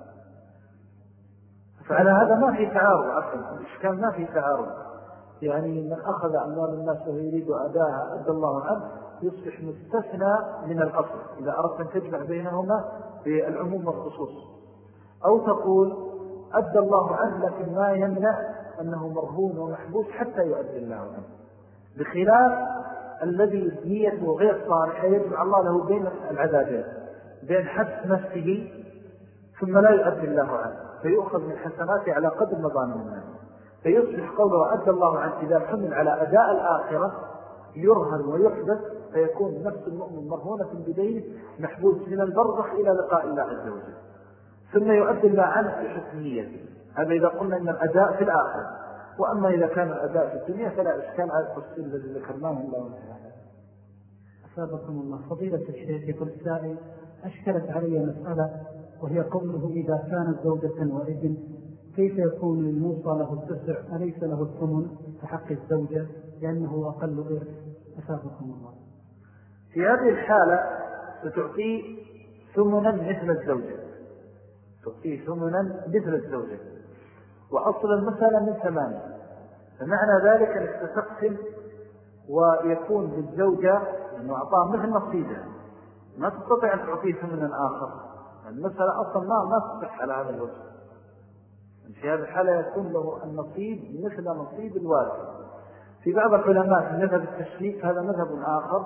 فعلى هذا ما في تعارض، عفوا الإشكال ما في تعارض، يعني من أخذ أموال الناس ويريد أداها أدى الله عنه يصبح مستثنى من الأصل إذا أردت أن تجمع بينهما بالعموم والخصوص. أو تقول أدى الله عنه لكن ما يمنع أنه مرهون ومحبوس حتى يؤدي الله عنه، بخلاف الذي نيته غير صالحة يجمع الله له بين العذابين، بين حبس نفسه ثم لا يؤدي الله عنه فيؤخذ من حسناته على قدر مظالم الناس، فيصبح قوله أدى الله عنه إذا حمل على أداء الآخرة يرهن ويحدث، فيكون نفس المؤمن مرهونة بدينه محبوس من البرزخ إلى لقاء الله عز وجل، ثم يؤدي الله عنه في حسنيته. هذا إذا قلنا أن الأداء في الآخرة. وأما إذا كان الأداء في الدنيا فلا إشكال على التفصيل الذي ذكرناه الله تعالى. أثابكم الله. فضيلة الشيخ يقول السائل: أشكلت علي مسألة، وهي قوله إذا كانت زوجة وابن كيف يكون الموصى له التسع أليس له الثمن كحق الزوجة لأنه أقل إرث؟ أثابكم الله. في هذه الحالة ستعطي ثمنا مثل الزوجة، تعطي ثمنا مثل الزوجة، وأصل المسألة من ثمانية، فمعنى ذلك أنك تقسم ويكون للزوجة أنه أعطاه مثل نصيبها، ما تستطيع أن تعطيه ثمنا آخر. المسألة أصلا ما ما تصح على هذا الوجه. في هذه الحالة يكون له النصيب مثل نصيب الوارث. في بعض العلماء في مذهب التشريك هذا مذهب آخر،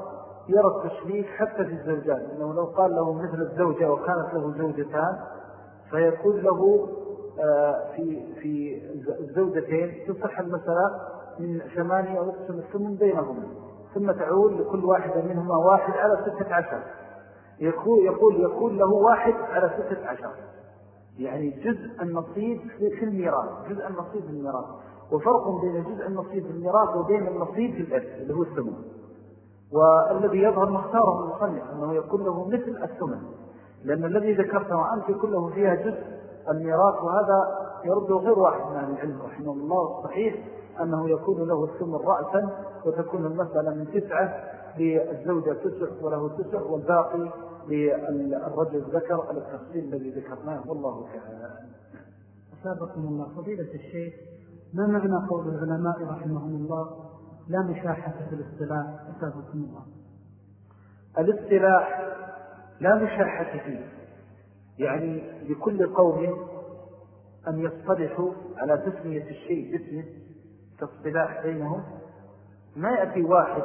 يرى التشريك حتى في الزوجات، إنه لو قال له مثل الزوجة وكانت له زوجتان فيقول له في في الزوجتين تصح المسألة من ثمانية ويقسم الثمن بينهما ثم تعود لكل واحدة منهما واحد على ستة عشر، يقول يقول يقول له واحد على ستة عشر، يعني جزء النصيب في الميراث، جزء النصيب في الميراث. وفرق بين جزء النصيب في الميراث وبين النصيب في الإرث اللي هو الثمن. والذي يظهر مختاره المصنف أنه يكون له مثل الثمن، لأن الذي ذكرته أنت كله فيها جزء الميراث، وهذا يرده غير واحد من العلم رحمه الله. الصحيح أنه يكون له الثمن رأسا، وتكون المسألة من تسعة للزوجة تسع وله تسع، والباقي للرجل ذكر على التفصيل الذي ذكرناه. والله تعالى. أسابقكم الله. فضيلة الشيخ، ما معنى قول العلماء رحمهم الله لا مشاحة في الاصطلاح؟ أسابقكم الله. الاصطلاح لا مشاحة فيه، يعني لكل قوم أن يصطلحوا على تسمية الشيء باسمه كاصطلاح بينهم. ما يأتي واحد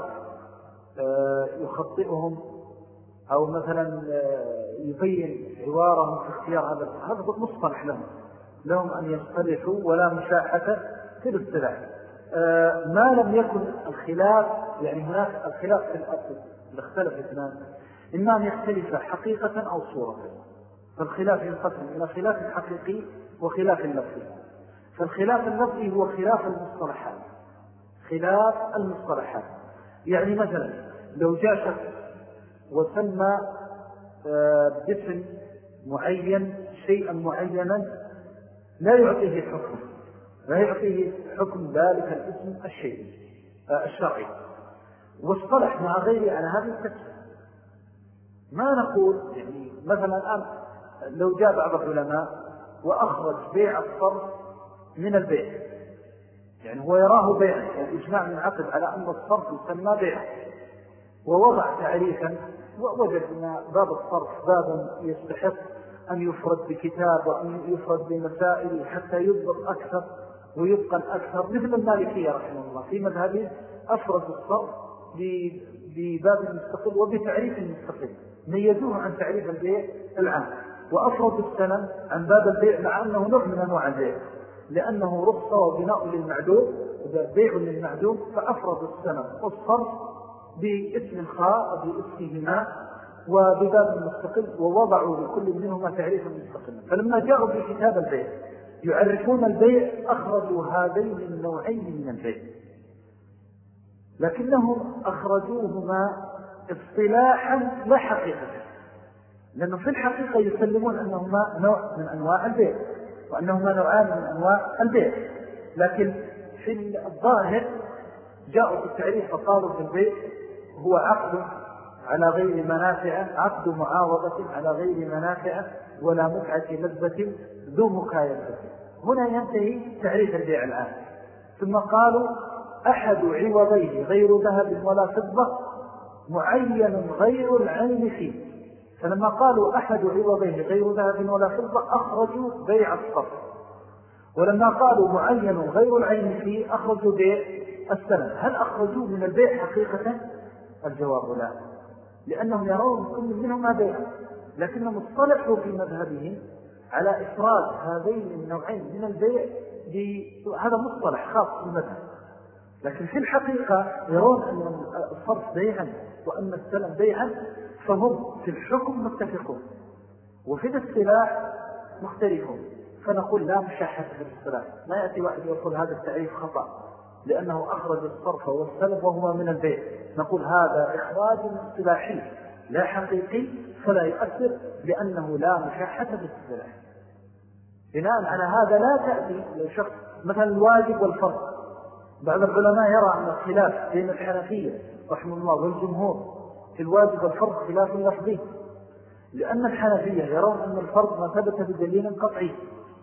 يخطئهم أو مثلا يبين عبارهم في اختيار هذا، هذا مصطلح لهم لهم أن يصطلحوا ولا مشاحة في الاصطلاح. ما لم يكن الخلاف، يعني هناك الخلاف في الأصل اللي اختلف اثنان، إما أن يختلف حقيقة أو صورة، فالخلاف ينقسم إلى خلاف حقيقي وخلاف لفظي. فالخلاف اللفظي هو خلاف المصطلحات، خلاف المصطلحات. يعني مثلا لو جاء شخص وسمى باسم معين شيئا معينا لا يعطيه حكم، لا يعطيه حكم ذلك الاسم الشيء الشرعي، واصطلح مع غيره على هذه التسمية، ما نقول يعني مثلا الآن لو جاء بعض العلماء وأخرج بيع الصرف من البيع، يعني هو يراه بيعا والإجماع منعقد على أن الصرف يسمى بيعا، ووضع تعريفا ووجد أن باب الصرف باب يستحق أن يفرد بكتاب وأن يفرد بمسائل حتى يضبط أكثر ويتقن أكثر، مثل المالكية رحمه الله في مذهبه أفرد الصرف بباب مستقل وبتعريف مستقل، ميزوه عن تعريف البيع العام، وأفرد السلم عن باب البيع مع أنه نوع من أنواع البيع لأنه رخصة وبناء للمعدوم بيع للمعدوم، فأفرد السلم والصرف باسم خاء باسمهما وبباب مستقل، ووضعوا لكل منهما تعريفا مستقلا. فلما جاءوا في كتاب البيع يعرفون البيع أخرجوا هذين النوعين من البيع، لكنهم أخرجوهما اصطلاحا لا حقيقة، لأنه في الحقيقة يسلمون أنهما نوع من أنواع البيع وأنهما نوعان من أنواع البيع، لكن في الظاهر جاءوا في التعريف فقالوا في البيع هو عقد على غير منافع، عقد معاوضة على غير منافع ولا متعة لذة ذو مكايدة. هنا ينتهي تعريف البيع الآن. ثم قالوا أحد عوضيه غير ذهب ولا فضة معين غير العين فيه، فلما قالوا أحد عوضيه غير ذهب ولا فضة أخرجوا بيع الصرف، ولما قالوا معين غير العين فيه أخرجوا بيع السلم. هل أخرجوا من البيع حقيقة؟ الجواب لا، لأنهم يرون كل منهما بيع، لكنهم اصطلحوا في مذهبهم على إفراد هذين النوعين من البيع، هذا مصطلح خاص بالمذهب، لكن في الحقيقة يرون أن الصرف بيعا وأن السلم بيعا، فهم في الحكم متفقون وفي الاصطلاح مختلفون. فنقول لا مشاحة في الاصطلاح، ما يأتي واحد يقول هذا التعريف خطأ لأنه أخرج الصرف والسلم وهما من البيع، نقول هذا إخراج اصطلاحي لا حقيقي فلا يؤثر لأنه لا مشاحة في الاصطلاح. بناء على هذا لا تأتي لشخص مثلا الواجب والفرض. بعض العلماء يرى أن الخلاف بين الحنفية رحمه الله والجمهور في الواجب والفرض خلاف لفظي، لأن الحنفية يرون أن الفرض ما ثبت بدليل قطعي،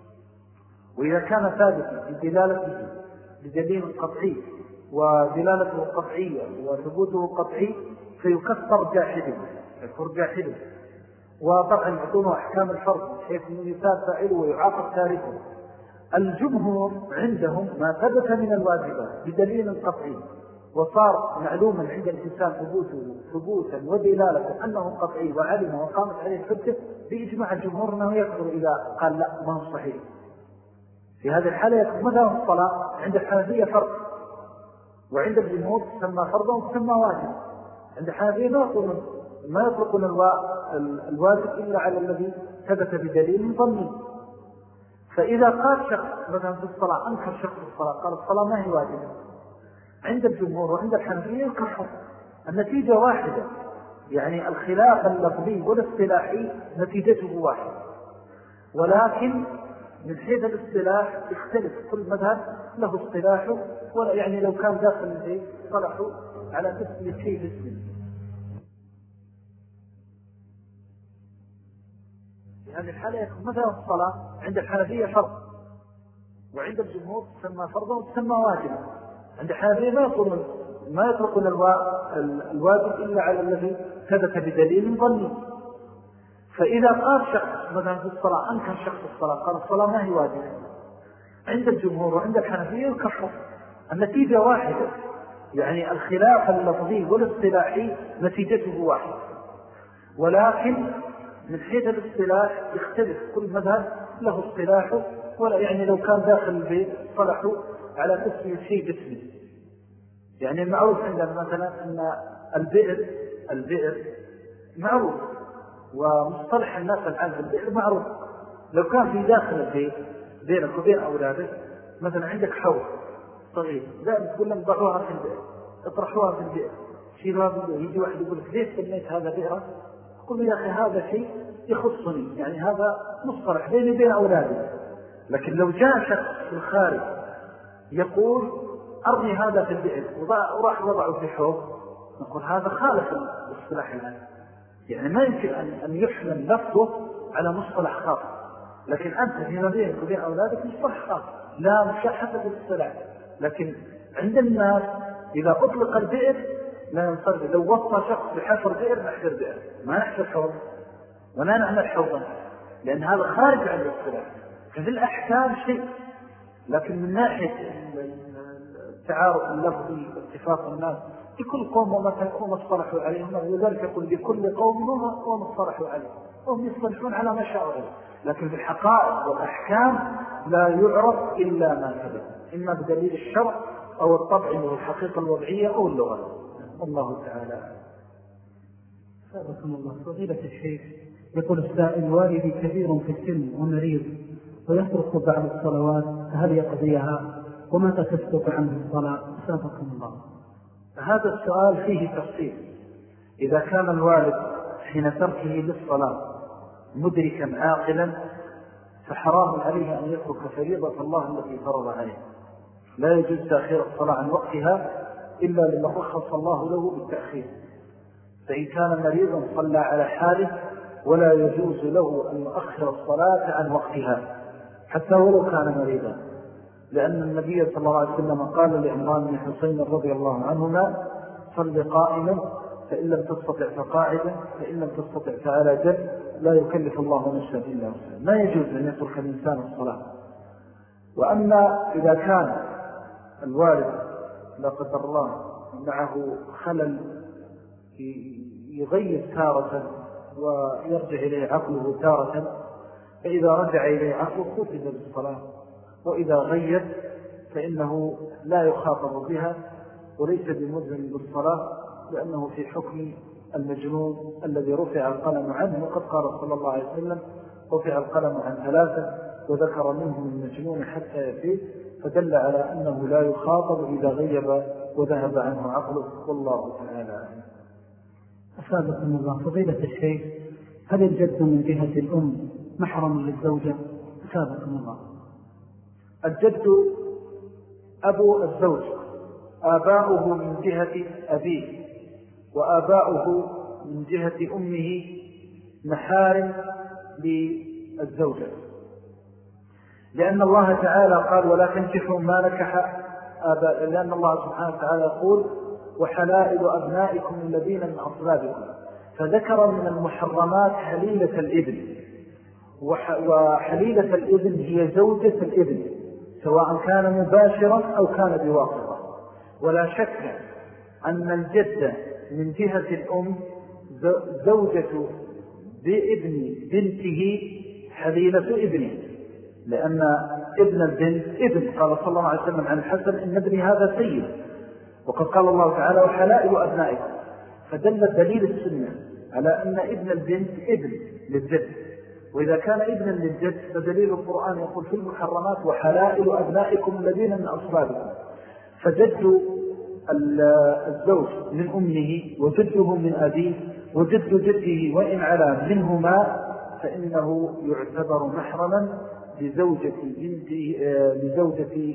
وإذا كان ثابتا بدلالته بدليل قطعي ودلالته قطعية وثبوته قطعي فيكثر جاحده يكثر جاحده. وطبعا يعطونه أحكام الفرض حيث أنه يثاب فاعله ويعاقب تاركه. الجمهور عندهم ما ثبت من الواجبات بدليل قطعي وصار معلوما عند الإنسان ثبوته ثبوتا ودلالة أنه قطعي وعلم وقامت عليه الحجة، بإجماع الجمهور أنه يكفر إذا قال لا ما هو صحيح. في هذه الحالة يكفر. مثلا الصلاة عند الحنفية فرض، وعند الجمهور تسمى فرضا وتسمى واجب. عند الحنفية ما يقولون ما يطلقون الواجب إلا على الذي ثبت بدليل ظني. فإذا قال شخص مثلا في الصلاة أنكر شخص الصلاة قال الصلاة ما هي واجبة، عند الجمهور وعند الحنفية يكفر. النتيجة واحدة، يعني الخلاف اللفظي والاصطلاحي نتيجته واحدة، ولكن من حيث الاصطلاح يختلف، كل مذهب له اصطلاحه. ولا يعني لو كان داخل البيت صلحوا على اسم الشيء باسمه. في هذه الحالة يكون مثلا الصلاة عند الحنفية فرض، وعند الجمهور تسمى فرضا وتسمى واجبا. عند الحنفية ما يقولون ما يطلقون الواجب إلا على الذي ثبت بدليل ظني. فإذا قال شخص مثلا في الصلاة أنكر شخص الصلاة قال الصلاة ما هي واجبة، عند الجمهور وعند الحنفية يكفر. النتيجة واحدة، يعني الخلاف اللفظي والاصطلاحي نتيجته واحدة، ولكن من حيث الاصطلاح يختلف، كل مذهب له اصطلاحه. ولا يعني لو كان داخل البيت صلحوا على اسم الشيء باسمه. يعني المعروف عندنا مثلا أن البئر البئر معروف، ومصطلح الناس الآن في البئر معروف. لو كان في داخل البيت بينك وبين أولادك مثلا عندك حوض صغير، لا تقول لهم ضعوها في البئر، اطرحوها في البئر، شيلوها في البئر. يجي واحد يقول لك ليش سميت هذا بئرا؟ قل يا أخي هذا شيء يخصني، يعني هذا مصطلح بيني وبين أولادي. لكن لو جاء شخص في الخارج يقول أرمي هذا في البئر وراح وضعه في حوض، نقول هذا خالف الاصطلاح الآن. يعني ما يمكن أن يحمل لفظه على مصطلح خاص. لكن أنت فيما بينك وبين أولادك مصطلح خاص لا مشاحة بالاصطلاح. لكن عند الناس إذا أطلق البئر لا ينصرف. لو وصى شخص بحفر بئر نحفر بئر، ما نحفر حوض ولا نعمل حوضا، لأن هذا خارج عن الاصطلاح. ففي الأحكام شيء، لكن من ناحية التعارف اللفظي واتفاق الناس لكل قوم وما اصطلحوا عليهم، ولذلك يقول لكل قوم وما اصطلحوا عليه، وهم يصطلحون على ما شاءوا عليه. لكن في الحقائق والأحكام لا يعرف إلا ما ثبت، إما بدليل الشرع أو الطبع اللي هو الحقيقة الوضعية أو اللغة. الله تعالى. سابقكم الله. فضيلة الشيخ، يقول السائل والدي كبير في السن ومريض ويترك بعض الصلوات، هل يقضيها ومتى تسقط عنه الصلاة؟ سابقكم الله. هذا السؤال فيه تفصيل. إذا كان الوالد حين تركه للصلاة مدركا عاقلا فحرام عليه أن يترك فريضة الله التي فرض عليه. لا يجوز تأخير الصلاة عن وقتها إلا لمن رخص الله له بالتأخير. فإن كان مريضا صلى على حاله ولا يجوز له أن يؤخر الصلاة عن وقتها حتى ولو كان مريضا، لأن النبي صلى الله عليه وسلم قال لعمران بن حسين رضي الله عنهما صل قائما فإن لم تستطع فقاعدا فإن لم تستطع فعلى جنب لا يكلف الله نفسا إلا وسعها. ما يجوز أن يترك الإنسان الصلاة. وأما إذا كان الوالد لا قدر الله معه خلل يغيب تارة ويرجع إليه عقله تارة، فإذا رجع إليه عقله ختم بالصلاة، وإذا غيب فإنه لا يخاطب بها وليس بمذنب بالصلاة، لأنه في حكم المجنون الذي رفع القلم عنه. وقد قال صلى الله عليه وسلم رفع القلم عن ثلاثة وذكر منهم المجنون حتى يفيد، فدل على أنه لا يخاطب إذا غيب وذهب عنه عقله. والله تعالى. أسابقكم الله. فضيلة الشيخ، هل الجد من جهة الأم محرم للزوجة؟ أسابقكم الله. الجد أبو الزوج، آباؤه من جهة أبيه وآباؤه من جهة أمه محارم للزوجة، لأن الله تعالى قال ولا تنكحوا ما نكح آباء، لأن الله سبحانه وتعالى يقول وحلائل أبنائكم الذين من أصلابكم، فذكر من المحرمات حليلة الإبن، وحليلة الإبن هي زوجة الإبن سواء كان مباشرا أو كان بواسطة. ولا شك أن الجدة من جهة الأم زوجة بابن بنته حليلة ابنه، لأن ابن البنت ابن، قال صلى الله عليه وسلم عن الحسن إن ابني هذا سيد، وقد قال الله تعالى وحلائل أبنائكم، فدل دليل السنة على أن ابن البنت ابن للجد، وإذا كان ابنا للجد فدليل القرآن يقول في المحرمات وحلائل أبنائكم الذين من أصلابكم، فجد الزوج من أمه وجده من أبيه وجد جده وإن علا منهما فإنه يعتبر محرما لزوجة بنته لزوجة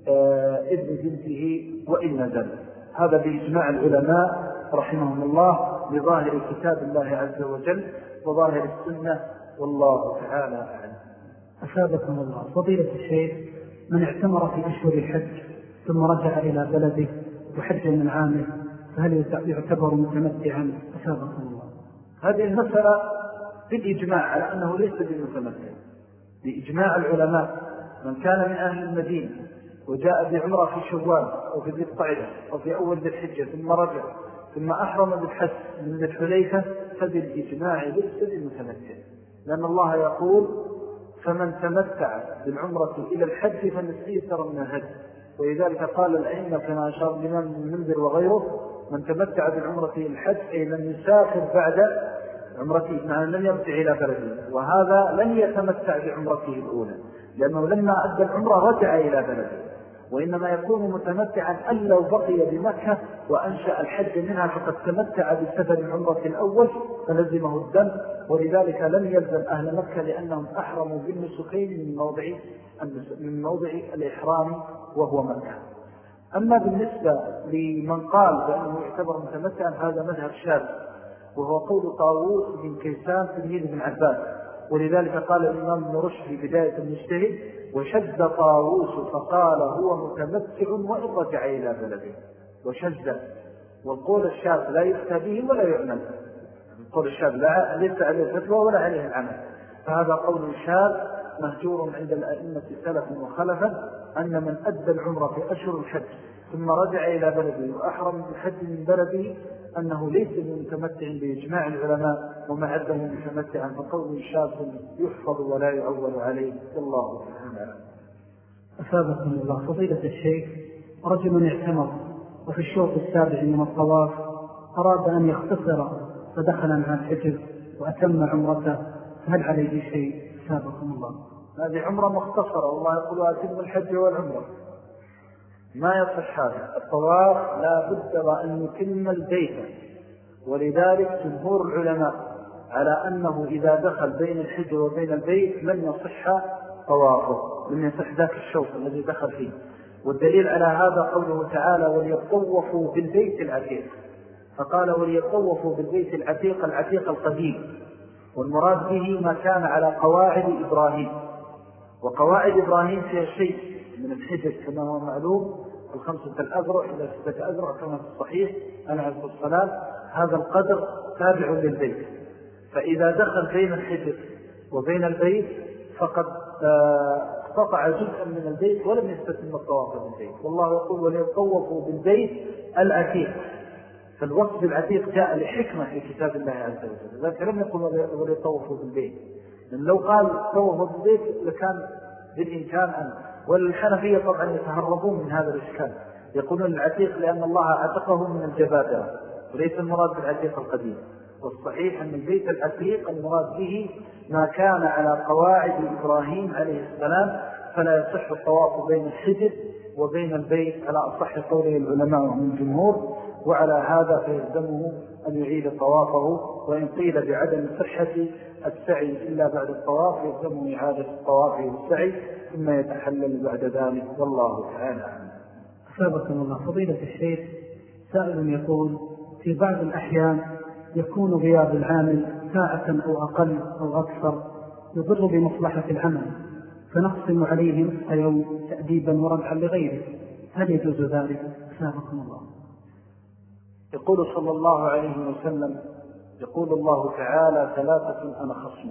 ابن بنته وإن نزل. هذا بإجماع العلماء رحمهم الله لظاهر كتاب الله عز وجل وظاهر السنة، والله تعالى أعلم. أثابكم الله. فضيلة الشيخ، من اعتمر في أشهر الحج ثم رجع إلى بلده وحج من عامه فهل يعتبر متمتعا؟ أثابكم الله. هذه المسألة بالإجماع على أنه ليس بمتمتع، بإجماع العلماء. من كان من أهل المدينة وجاء بعمرة في شوال أو في ذي القعدة أو في أول ذي الحجة ثم رجع ثم أحرم بالحج من ذي الحليفة فبالإجماع ليس بمتمتع، لأن الله يقول فمن تمتع بالعمرة إلى الحج فنستيسر من الهدي، ولذلك قال الأئمة كما أشار الإمام ابن المنذر وغيره من تمتع بالعمرة إلى الحج أي لم يسافر بعد عمرته، معنى لم يرجع إلى بلده، وهذا لن يتمتع بعمرته الأولى لأنه لما أدى العمرة رجع إلى بلده، وإنما يكون متمتعا أن لو بقي بمكة وأنشأ الحج منها فقد تمتع بسفر العمرة الأول فلزمه الدم، ولذلك لم يلزم أهل مكة لأنهم أحرموا بالنسكين من موضع من موضع الإحرام وهو مكة. أما بالنسبة لمن قال بأنه يعتبر متمتعا هذا مذهب شاذ، وهو قول طاووس بن كيسان تلميذ ابن عباس، ولذلك قال الإمام ابن رشد في بداية المجتهد وشد طاووس فقال هو متمتع وإن رجع إلى بلده، وشد، والقول الشاذ لا يفتى به ولا يعمل، القول الشاذ لا ليس عليه الفتوى ولا عليه العمل، فهذا قول شاذ مهجور عند الأئمة سلفا وخلفا أن من أدى العمرة في أشهر الحج ثم رجع إلى بلده وأحرم بالحج من بلده أنه ليس بمتمتع بإجماع العلماء وما عده متمتعا، فقول شاذ يحفظ ولا يعول عليه، والله تعالى. أثابكم الله. فضيلة الشيخ، رجل اعتمر وفي الشوط السابع من الطواف أراد أن يختصر فدخل مع الحجر وأتم عمرته، هل عليه شيء؟ أثابكم الله. هذه عمرة مختصرة، والله يقول أتم الحج والعمرة، ما يصح هذا. الطواف لا بد وأن يتم البيت، ولذلك جمهور العلماء على أنه إذا دخل بين الحج وبين البيت لن يصح طوافه، لن يصح ذاك الشوط الذي دخل فيه، والدليل على هذا قوله تعالى وليطوفوا بالبيت العتيق، فقال وليطوفوا بالبيت العتيق العتيق القديم، والمراد به ما كان على قواعد إبراهيم، وقواعد إبراهيم فيها شيء من الحجج كما هو معلوم، الخمسة الأذرع إلى ستة أذرع كما في الصحيح أنا عليه الصلاة، هذا القدر تابع للبيت، فإذا دخل بين الحجر وبين البيت فقد قطع جزءا من البيت ولم يستتم الطواف بالبيت، والله يقول وليطوفوا بالبيت العتيق، فالوصف بالعتيق جاء لحكمة في كتاب الله عز وجل، ذلك لم يقل وليطوفوا بالبيت، لأن لو قال طوفوا بالبيت لكان بالإمكان أن، والحنفية طبعا يتهربون من هذا الإشكال، يقولون العتيق لأن الله عتقه من الجبابرة وليس المراد بالعتيق القديم، والصحيح أن البيت العتيق المراد به ما كان على قواعد إبراهيم عليه السلام، فلا يصح الطواف بين الحجر وبين البيت على أصح قوله العلماء وهم الجمهور، وعلى هذا فيلزمه أن يعيد طوافه، وإن قيل بعدم صحة السعي إلا بعد الطواف يلزمه إعادة الطواف والسعي ثم يتحلل بعد ذلك، والله تعالى. أثابكم الله. فضيلة الشيخ، سائل يقول في بعض الأحيان يكون غياب العامل ساعة أو أقل أو أكثر يضر بمصلحة العمل، فنقسم عليه نصف يوم تأديبا وردعا لغيره، هل يجوز ذلك؟ أثابكم الله. يقول صلى الله عليه وسلم يقول الله تعالى ثلاثة أنا خصم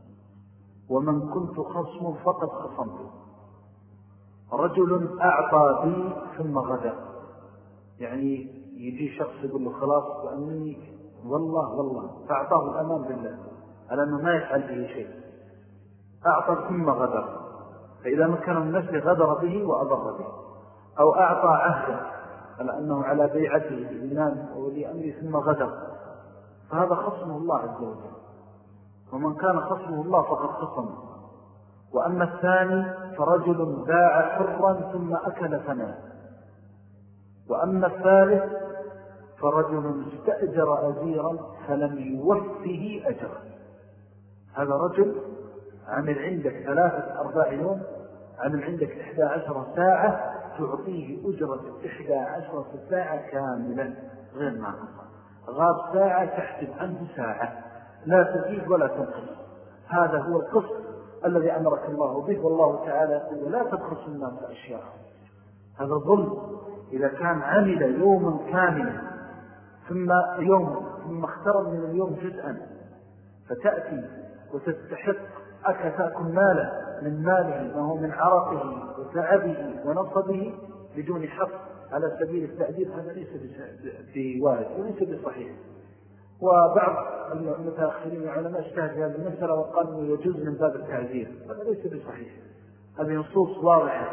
ومن كنت خصم فقد خصمت، رجل أعطى بي ثم غدا، يعني يجي شخص يقول له خلاص وأني والله والله فأعطاه الأمان بالله على أنه ما يفعل به شيء، أعطى ثم غدر، فإذا مكن النفس غدر به وأضر به، أو أعطى عهدا على أنه على بيعته الإمام وولي أمره ثم غدر، فهذا خصمه الله عز وجل، ومن كان خصمه الله فقد خصمه. وأما الثاني فرجل باع حرا ثم أكل ثمنه. وأما الثالث فرجل استأجر أجيرا فلم يوفه أجرا. هذا رجل عمل عندك ثلاثة أرباع يوم، عمل عندك إحدى عشر ساعة، تعطيه أجرة إحدى عشر ساعة كاملا غير ناقصة، غاب ساعة تحسب عنه ساعة، لا تزيد ولا تنقص. هذا هو القسط الذي أمرك الله به، والله تعالى يقول لا تبخسوا الناس أشياء. هذا ظلم. إذا كان عمل يوما كاملا ثم يوم ثم اخترب من اليوم جزءا، فتأتي وتستحق أكا تأكل ماله من ماله ما هو من عرقه وتعبه ونصبه بدون حق على سبيل التأديب، هذا ليس بوارد وليس بصحيح. وبعض المتأخرين العلماء اجتهد في هذه المسألة وقال أنه يجوز من باب التعزير، هذا ليس بصحيح. هذه نصوص واضحة،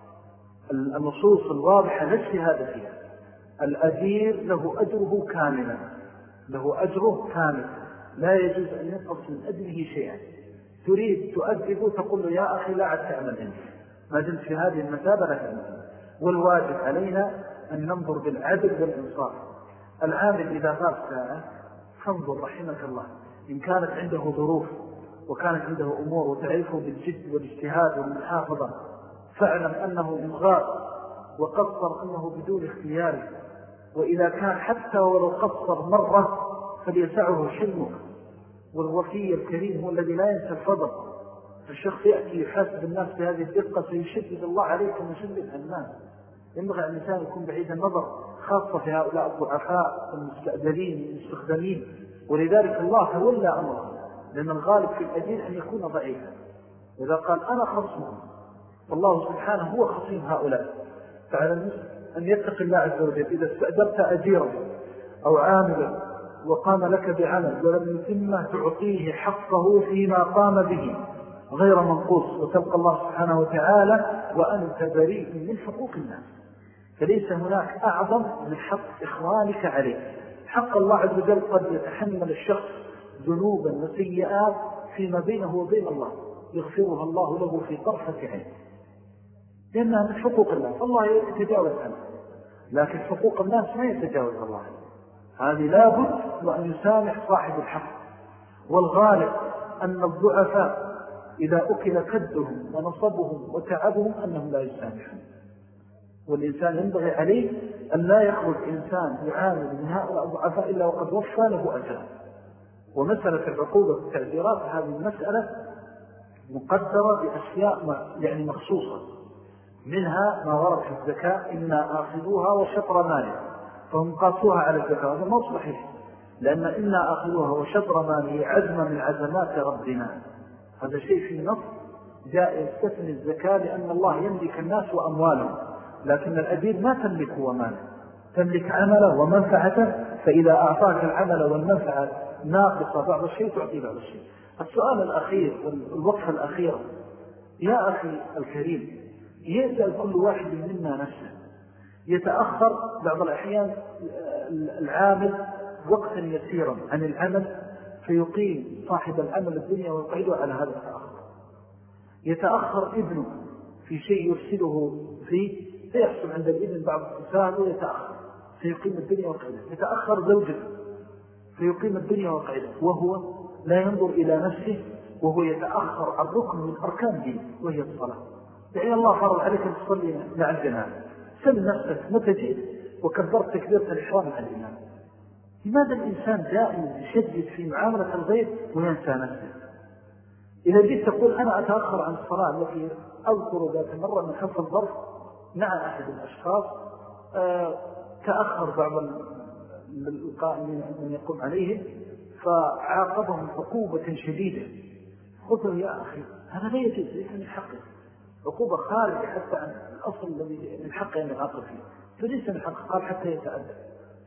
النصوص الواضحة لا اجتهاد فيها. الأجير له أجره كاملا، له أجره كامل، لا يجوز أن ينقص من أجره شيئا. تريد تؤدبه تقول له يا أخي لا عد تعمل عندي، ما دمت في هذه المثابة لا تعمل. والواجب علينا أن ننظر بالعدل والإنصاف. العامل إذا غاب ساعة فانظر رحمك الله، إن كانت عنده ظروف وكانت عنده أمور وتعرفه بالجد والاجتهاد والمحافظة، فاعلم أنه إن غاب وقصر أنه بدون اختياره. وإذا كان حتى ولو قصر مرة فليسعه حلمه، والوفي الكريم هو الذي لا ينسى الفضل. الشخص يأتي يحاسب الناس بهذه الدقة فيشدد الله عليكم ويشدد الناس. ينبغي أن الإنسان يكون بعيد النظر، خاصة في هؤلاء الضعفاء المستأجرين المستخدمين. ولذلك الله تولى أمره، لأن الغالب في الأجير أن يكون ضعيفا. وإذا قال أنا خصمه، والله سبحانه هو خصيم هؤلاء، فعلى المسلم أن يتقي الله عز وجل. إذا استأجرت أجيرا أو عاملا وقام لك بعمل ولم يتمه تعطيه حقه فيما قام به غير منقوص، وتلقى الله سبحانه وتعالى وأنت بريء من حقوق الناس. فليس هناك أعظم من حق إخوانك عليه. حق الله عز وجل قد يتحمل الشخص ذنوبا وسيئات فيما بينه وبين الله يغفرها الله له في طرفة عين، لأنها من حقوق الله، فالله يتجاوز عنه. لكن حقوق الناس ما يتجاوز الله عنه، هذه لابد وأن يسامح صاحب الحق. والغالب أن الضعفاء إذا أكل كدهم ونصبهم وتعبهم أنهم لا يسامحون. والإنسان ينبغي عليه أن لا يخرج إنسان يعامل من هؤلاء الضعفاء إلا وقد وفى له أجر. ومسألة العقوبة والتعذيرات هذه المسألة مقدرة بأشياء يعني مخصوصة، منها ما ورد في الزكاة إنا آخذوها وشطر مالها، فهم قاسوها على الزكاة. هذا ما صحيح، لأن إنا آخذوها وشطر ماله عزم من عزمات ربنا، هذا شيء في نص جاء يستثني الزكاة لأن الله يملك الناس وأموالهم، لكن الأجير ما تملك وماله، تملك عمله ومنفعته، فإذا أعطاك العمل والمنفعة ناقصة بعض الشيء تعطي بعض الشيء. السؤال الأخير والوقفة الأخيرة، يا أخي الكريم، يسأل كل واحد منا نفسه. يتأخر بعض الأحيان العامل وقتا يسيرا عن العمل فيقيم صاحب العمل الدنيا ويقعده على هذا التأخر. يتأخر ابنه في شيء يفسده فيه فيحصل عند الابن بعض التساهل ويتأخر فيقيم الدنيا ويقعده. يتأخر زوجه فيقيم الدنيا ويقعده وهو لا ينظر إلى نفسه، وهو يتأخر عن ركن من أركان دين وهي الصلاة. يعني الله فرض عليك أن تصلي مع الجنازة، سل نفسك متى جئت وكبرت تكبيرة الإحرام مع الإمام. لماذا الإنسان دائما يشدد في معاملة الغير وينسى نفسه؟ إذا جئت تقول أنا أتأخر عن الصلاة التي أذكر ذات مرة من حفظ الظرف مع أحد الأشخاص، أه تأخر بعض القائمين من يقوم عليه فعاقبهم عقوبة شديدة. قلت له يا أخي هذا لا يجوز، ليس من حقه، عقوبة خارجة حتى عن الأصل الذي من حقه أن يعاقب فيه، فليس من حقه. قال حتى يتأدب.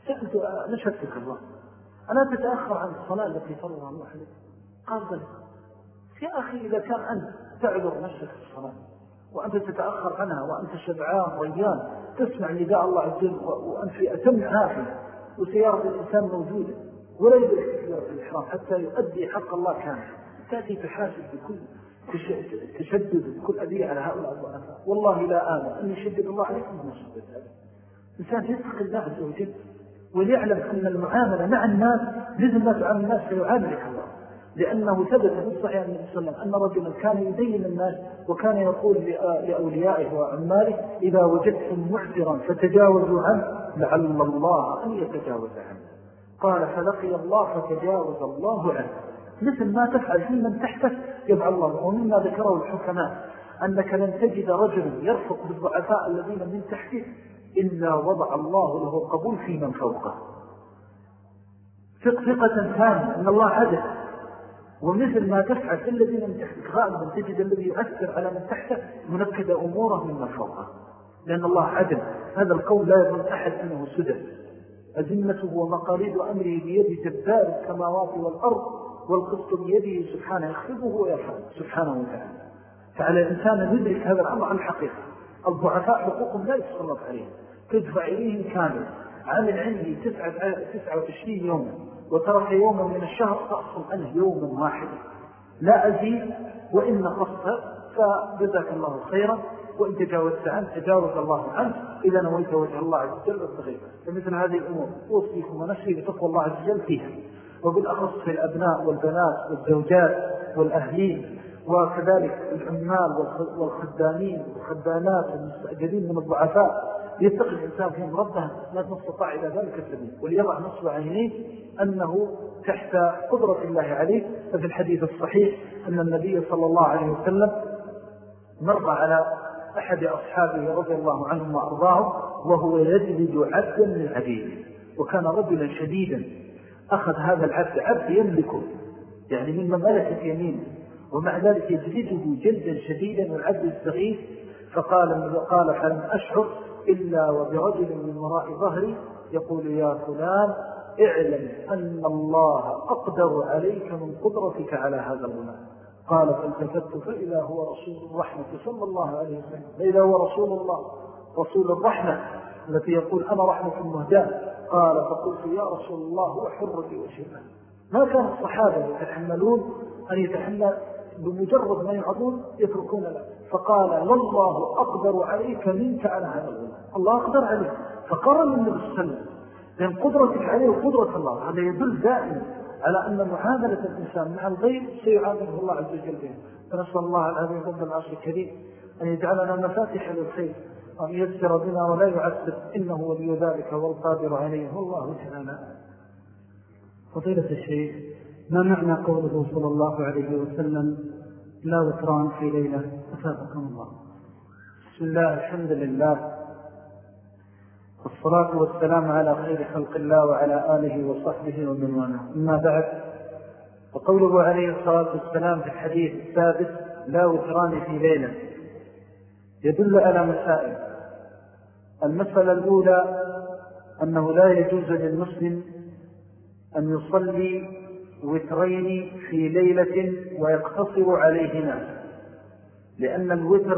سألت نشدك الله أنا تتأخر عن الصلاة التي فرضها الله عليك؟ قال بل يا أخي إذا كان أنت تعذر نفسك في الصلاة وأنت تتأخر عنها وأنت شبعان ريان تسمع نداء الله عز وجل وأنت في أتم عافية وسيارة الإنسان موجودة ولا يدرك سيارة الإحرام حتى يؤدي حق الله كامل، تأتي تحاسب بكل تشدد بكل أذية على هؤلاء الضعفاء. والله لا آمن أن يشدد الله عليكم وما شدد هذا. الإنسان يتقي الله عز وجل وليعلم أن المعاملة مع الناس لازم ما تعامل الناس فيعاملك الله، لأنه ثبت في الصحيح النبي صلى الله عليه وسلم أن رجلا كان يدين الناس وكان يقول لأوليائه وعماله إذا وجدتم معسرا فتجاوزوا عنه لعل الله أن يتجاوز عنه. قال فلقي الله فتجاوز الله عنه. مثل ما تفعل في من تحتك يفعل الله. ومما ذكره الحكماء أنك لن تجد رجلا يرفق بالضعفاء الذين من تحته إلا وضع الله له قبول في من فوقه. ثقة ثانية أن الله عدل، ومثل ما تفعل في الذين من تحتك غالبا تجد الذي يؤثر على من تحتك منكد أموره من من فوقه، لأن الله عدل. هذا القول لا يظن أحد أنه سدى. أزمته ومقاليد أمره بيد جبار السماوات والأرض والقسط بيده سبحانه يخفضه ويرفعه سبحانه وتعالى. فعلى الإنسان أن يدرك هذا الأمر عن الحقيقة. الضعفاء حقوقهم لا يتسلط عليهم، تدفع إليهم كامل. عامل عندي تسعة وعشرين يوما وترك يوما من الشهر فأصل عنه يوما واحدا لا أزيد، وإن قصت فجزاك الله خيرا، وإن تجاوزت عنه تجاوز الله عنه إذا نويت وجه الله عز وجل والصغير. فمثل هذه الأمور أوصيكم ونفسي بتقوى الله عز وجل فيها، وبالأخص في الأبناء والبنات والزوجات والأهلين، وكذلك العمال والخدامين والخدامات والمستأجرين من الضعفاء. يتقي الإنسان فيهم ربه لا تستطاع إلى ذلك السبيل، وليضع نصب عينيه أنه تحت قدرة الله عليه. ففي الحديث الصحيح أن النبي صلى الله عليه وسلم مر على أحد أصحابه رضي الله عنهم وأرضاهم وهو يجلد عبدا من عبيده، وكان رجلا شديدا. أخذ هذا العبد عبد يملكه يعني من مملكة يمينه، ومع ذلك يجلده جلدا شديدا والعبد يستغيث. فقال قال فلم أشعر إلا وبرجل من وراء ظهري يقول يا فلان اعلم أن الله أقدر عليك من قدرتك على هذا الغلام. قال فالتفت فإذا هو رسول الرحمة صلى الله عليه وسلم، فإذا هو رسول الله رسول الرحمة التي يقول أنا رحمة مهداة. قال فقلت يا رسول الله هو حرتي وشفاء. ما كان الصحابة يتحملون أن يتحمل بمجرد ما يعظون يتركون له. فقال والله أقدر عليك منك على هذا الغلام، الله أقدر عليك. فقرن النبي صلى الله عليه وسلم لأن قدرتك عليه وقدرة الله. هذا يدل دائما على أن معاملة الإنسان مع الغير سيعامله الله عز وجل به. فنسأل الله العظيم رب العرش الكريم أن يجعلنا مفاتيح للخير وأن يسر بنا ولا يعسر، إنه ولي ذلك والقادر عليه والله تعالى. فضيلة الشيخ، ما معنى قوله صلى الله عليه وسلم لا وتران في ليلة؟ أثابكم الله. بسم الله الحمد لله والصلاة والسلام على خير خلق الله وعلى آله وصحبه ومن والاه. أما بعد، وقوله عليه الصلاة والسلام في الحديث الثابت لا وتران في ليلة يدل على مسائل. المسألة الأولى أنه لا يجوز للمسلم أن يصلي وترين في ليلة ويقتصر عليهما، لأن الوتر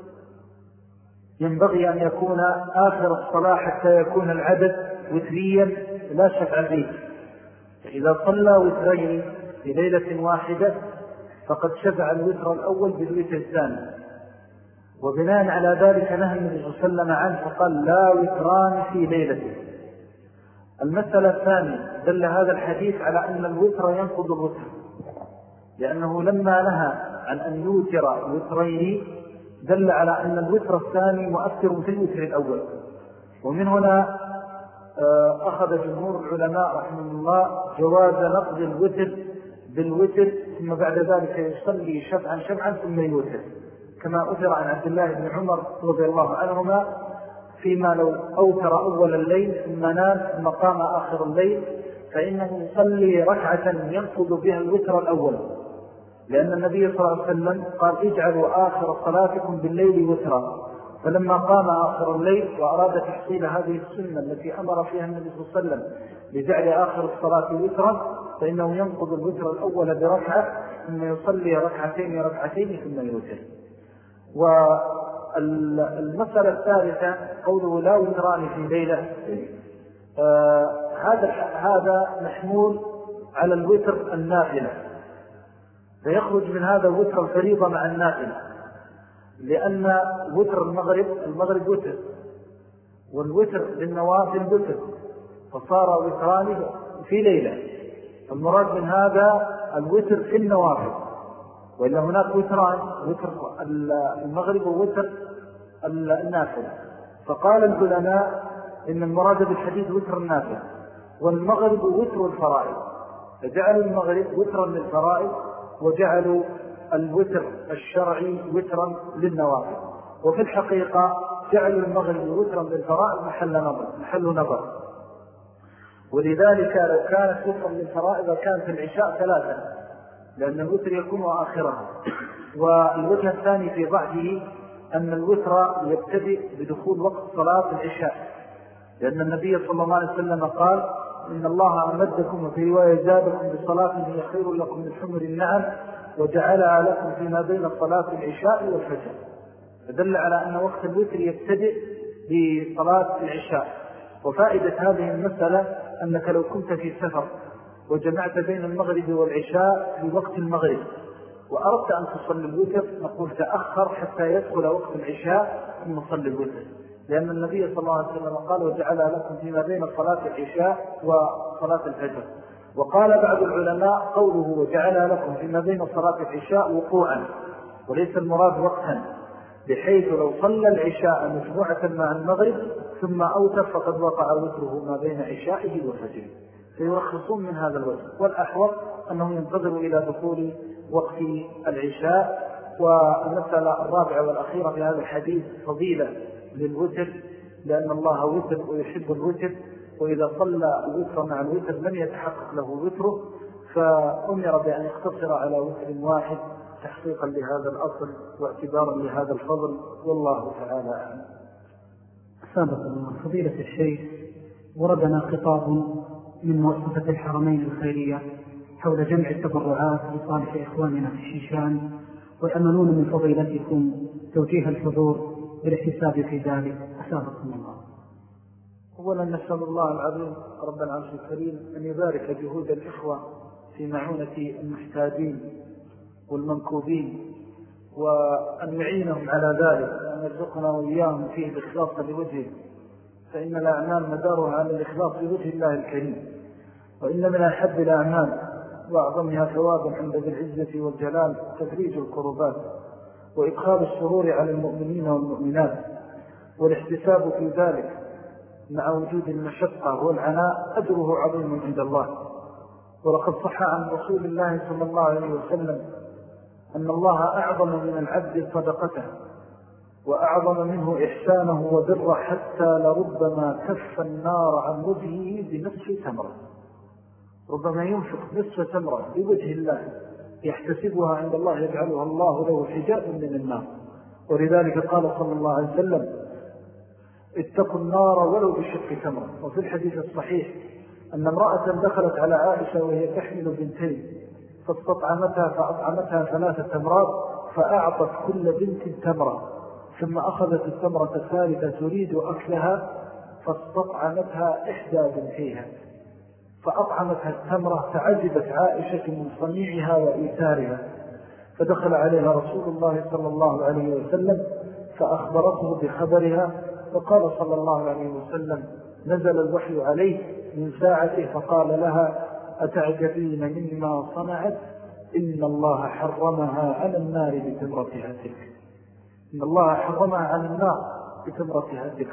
ينبغي أن يكون آخر الصلاة حتى يكون العدد وتريا لا شفع فيه. فإذا صلى وترين في ليلة واحدة فقد شفع الوتر الأول بالوتر الثاني، وبناء على ذلك نهى النبي صلى الله عليه وسلم عنه فقال لا وتران في ليلة. المسألة الثانية دل هذا الحديث على أن الوتر ينقض الوتر، لأنه لما نهى عن أن يوتر وترين دل على أن الوتر الثاني مؤثر في الوتر الأول. ومن هنا أخذ جمهور العلماء رحمه الله جواز نقض الوتر بالوتر، ثم بعد ذلك يصلي شفعا شفعا ثم يوتر، كما أثر عن عبد الله بن عمر رضي الله عنهما فيما لو أوتر أول الليل ثم نام ثم قام آخر الليل فإنه يصلي ركعة ينقض بها الوتر الأول، لأن النبي صلى الله عليه وسلم قال اجعلوا آخر صلاتكم بالليل وترا. فلما قام آخر الليل وأراد تحصيل هذه السنة التي أمر فيها النبي صلى الله عليه وسلم بجعل آخر الصلاة وترا، فإنه ينقض الوتر الأول بركعة ثم يصلي ركعتين ركعتين ثم يوتر. والمسألة الثالثة قوله لا وتران في ليلة، آه هذا هذا محمول على الوتر النافلة، فيخرج من هذا الوتر الفريضة مع النافلة، لأن وتر المغرب المغرب وتر والوتر للنوافل وتر، فصار وتران في ليلة. المراد من هذا الوتر في النوافل، وإلا هناك وتران، وتر المغرب ووتر النافل. فقال العلماء إن المراد بالحديث وتر النافل، والمغرب وتر الفرائض، فجعلوا المغرب وترا للفرائض وجعلوا الوتر الشرعي وترا للنوافل. وفي الحقيقة جعلوا المغرب وترا للفرائض محل نظر محل نظر ولذلك لو كانت وترا للفرائض كانت العشاء ثلاثة، لأن الوتر يكون آخرها. والوجه الثاني في ضعفه أن الوتر يبتدئ بدخول وقت صلاة العشاء، لأن النبي صلى الله عليه وسلم قال إن الله أمدكم وفي رواية زادكم بصلاة هي خير لكم من حمر النعم وجعلها لكم فيما بين صلاة العشاء والفجر، فدل على أن وقت الوتر يبتدئ بصلاة العشاء. وفائدة هذه المسألة أنك لو كنت في سفر وجمعت بين المغرب والعشاء في وقت المغرب وأردت أن تصلي الوتر، نقول تأخر حتى يدخل وقت العشاء ثم صلي الوتر، لأن النبي صلى الله عليه وسلم قال وجعلها لكم فيما بين صلاة العشاء وصلاة الفجر. وقال بعض العلماء قوله وجعلها لكم فيما بين صلاة العشاء وقوعا وليس المراد وقتا، بحيث لو صلى العشاء مجموعة مع المغرب ثم أوتر فقد وقع وتره ما بين عشائه وفجره، فيرخصون من هذا الوجه. والأحوط أنه ينتظر إلى دخول وقت العشاء. والمسألة الرابعة والأخيرة في هذا الحديث فضيلة للوتر، لأن الله وتر ويحب الوتر، وإذا صلى الوتر مع الوتر لم يتحقق له وتره، فأمر بأن يقتصر على وتر واحد تحقيقا لهذا الأصل واعتبارا لهذا الفضل، والله تعالى أعلم. سابق الله فضيلة الشيخ، وردنا خطاب من مؤسسة الحرمين الخيرية حول جمع التبرعات لصالح إخواننا في الشيشان، ويأملون من فضيلتكم توجيه الحضور بالاحتساب في ذلك، أسابقكم الله. أولا نسأل الله العظيم رب العرش الكريم أن يبارك جهود الإخوة في معونة المحتاجين والمنكوبين، وأن يعينهم على ذلك، وأن يرزقنا وإياهم فيه الإخلاص لوجهه، فإن الأعمال مدارها على الإخلاص لوجه الله الكريم. وإن من أحب الأعمال وأعظمها ثوابا عند ذي العزة والجلال تفريج الكربات وإدخال السرور على المؤمنين والمؤمنات، والاحتساب في ذلك مع وجود المشقة والعناء أجره عظيم عند الله. ولقد صح عن رسول الله صلى الله عليه وسلم أن الله أعظم من العبد صدقته وأعظم منه إحسانه وبره، حتى لربما كف النار عن وجهه بنصف تمرة. ربما ينفق نصف تمرة بوجه الله يحتسبها عند الله يجعلها الله له حجاب من النار. ولذلك قال صلى الله عليه وسلم اتقوا النار ولو بشق تمرة. وفي الحديث الصحيح أن امرأة دخلت على عائشة وهي تحمل بنتين فاستطعمتها فأطعمتها ثلاثة تمرات فأعطت كل بنت تمرة، ثم أخذت التمرة الثالثة تريد أكلها فاستطعمتها إحدى بنتيها فأطعمتها التمرة، فعجبت عائشة من صنيعها وإيثارها، فدخل عليها رسول الله صلى الله عليه وسلم فأخبرته بخبرها، فقال صلى الله عليه وسلم نزل الوحي عليه من ساعته فقال لها أتعجبين مما صنعت؟ إن الله حرمها على النار بتمرتها تلك. إن الله حرمها على النار بتمرتها تلك.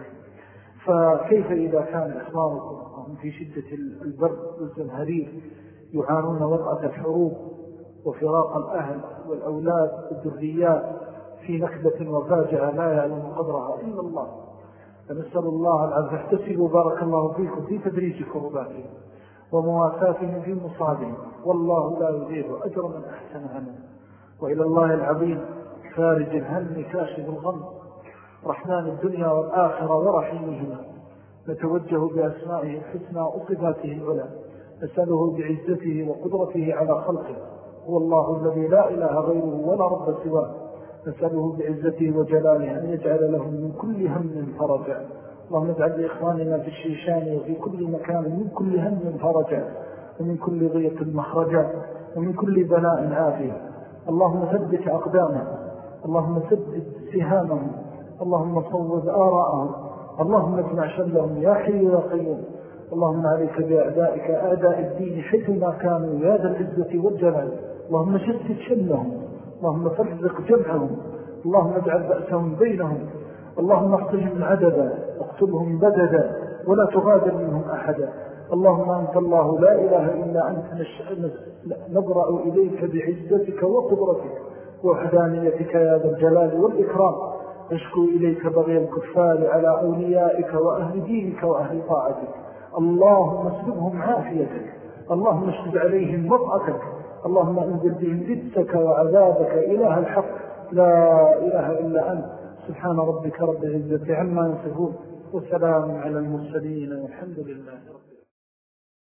فكيف إذا كان إخوانكم وهم في شدة البرد والزمهرير يعانون وضعة الحروب وفراق الأهل والأولاد والذريات في نكبة وفاجعة لا يعلم قدرها إلا الله، فنسأل الله العز احتسبوا بارك الله فيكم في تدريج كرباتهم ومواساتهم في مصابهم، والله لا يضيع أجر من أحسن عملا. وإلى الله العظيم فارج الهم كاشف الغم رحمن الدنيا والآخرة ورحيمهما، نتوجه بأسمائه الحسنى وصفاته العلى، نسأله بعزته وقدرته على خلقه، هو الله الذي لا إله غيره ولا رب سواه، نسأله بعزته وجلاله أن يجعل لهم من كل هم فرجا. اللهم اجعل لإخواننا في الشيشان وفي كل مكان من كل هم فرجا، ومن كل ضيق مخرجا، ومن كل بلاء عافية. اللهم ثبت أقدامهم، اللهم ثبت سهامهم، اللهم صوب آراءهم، اللهم اجمع شلهم يا حي يا قيوم. اللهم عليك بأعدائك أعداء الدين حيث ما كانوا يا ذا العزة والجلال. اللهم شتت شلهم، اللهم فرق جمعهم، اللهم اجعل بأسهم بينهم، اللهم اقتلهم عددا اقتلهم بددا ولا تغادر منهم أحدا. اللهم أنت الله لا إله إلا أنت، نبرأ إليك بعزتك وقدرتك وحدانيتك يا ذا الجلال والإكرام، نشكو إليك بغي الكفار على أوليائك وأهل دينك وأهل طاعتك. اللهم اسلبهم عافيتك، اللهم اشتد عليهم وضعتك، اللهم انزل بهم جدتك وعذابك إله الحق لا إله إلا أنت. سبحان ربك رب العزة عما يصفون، وسلام على المرسلين والحمد لله رب العالمين.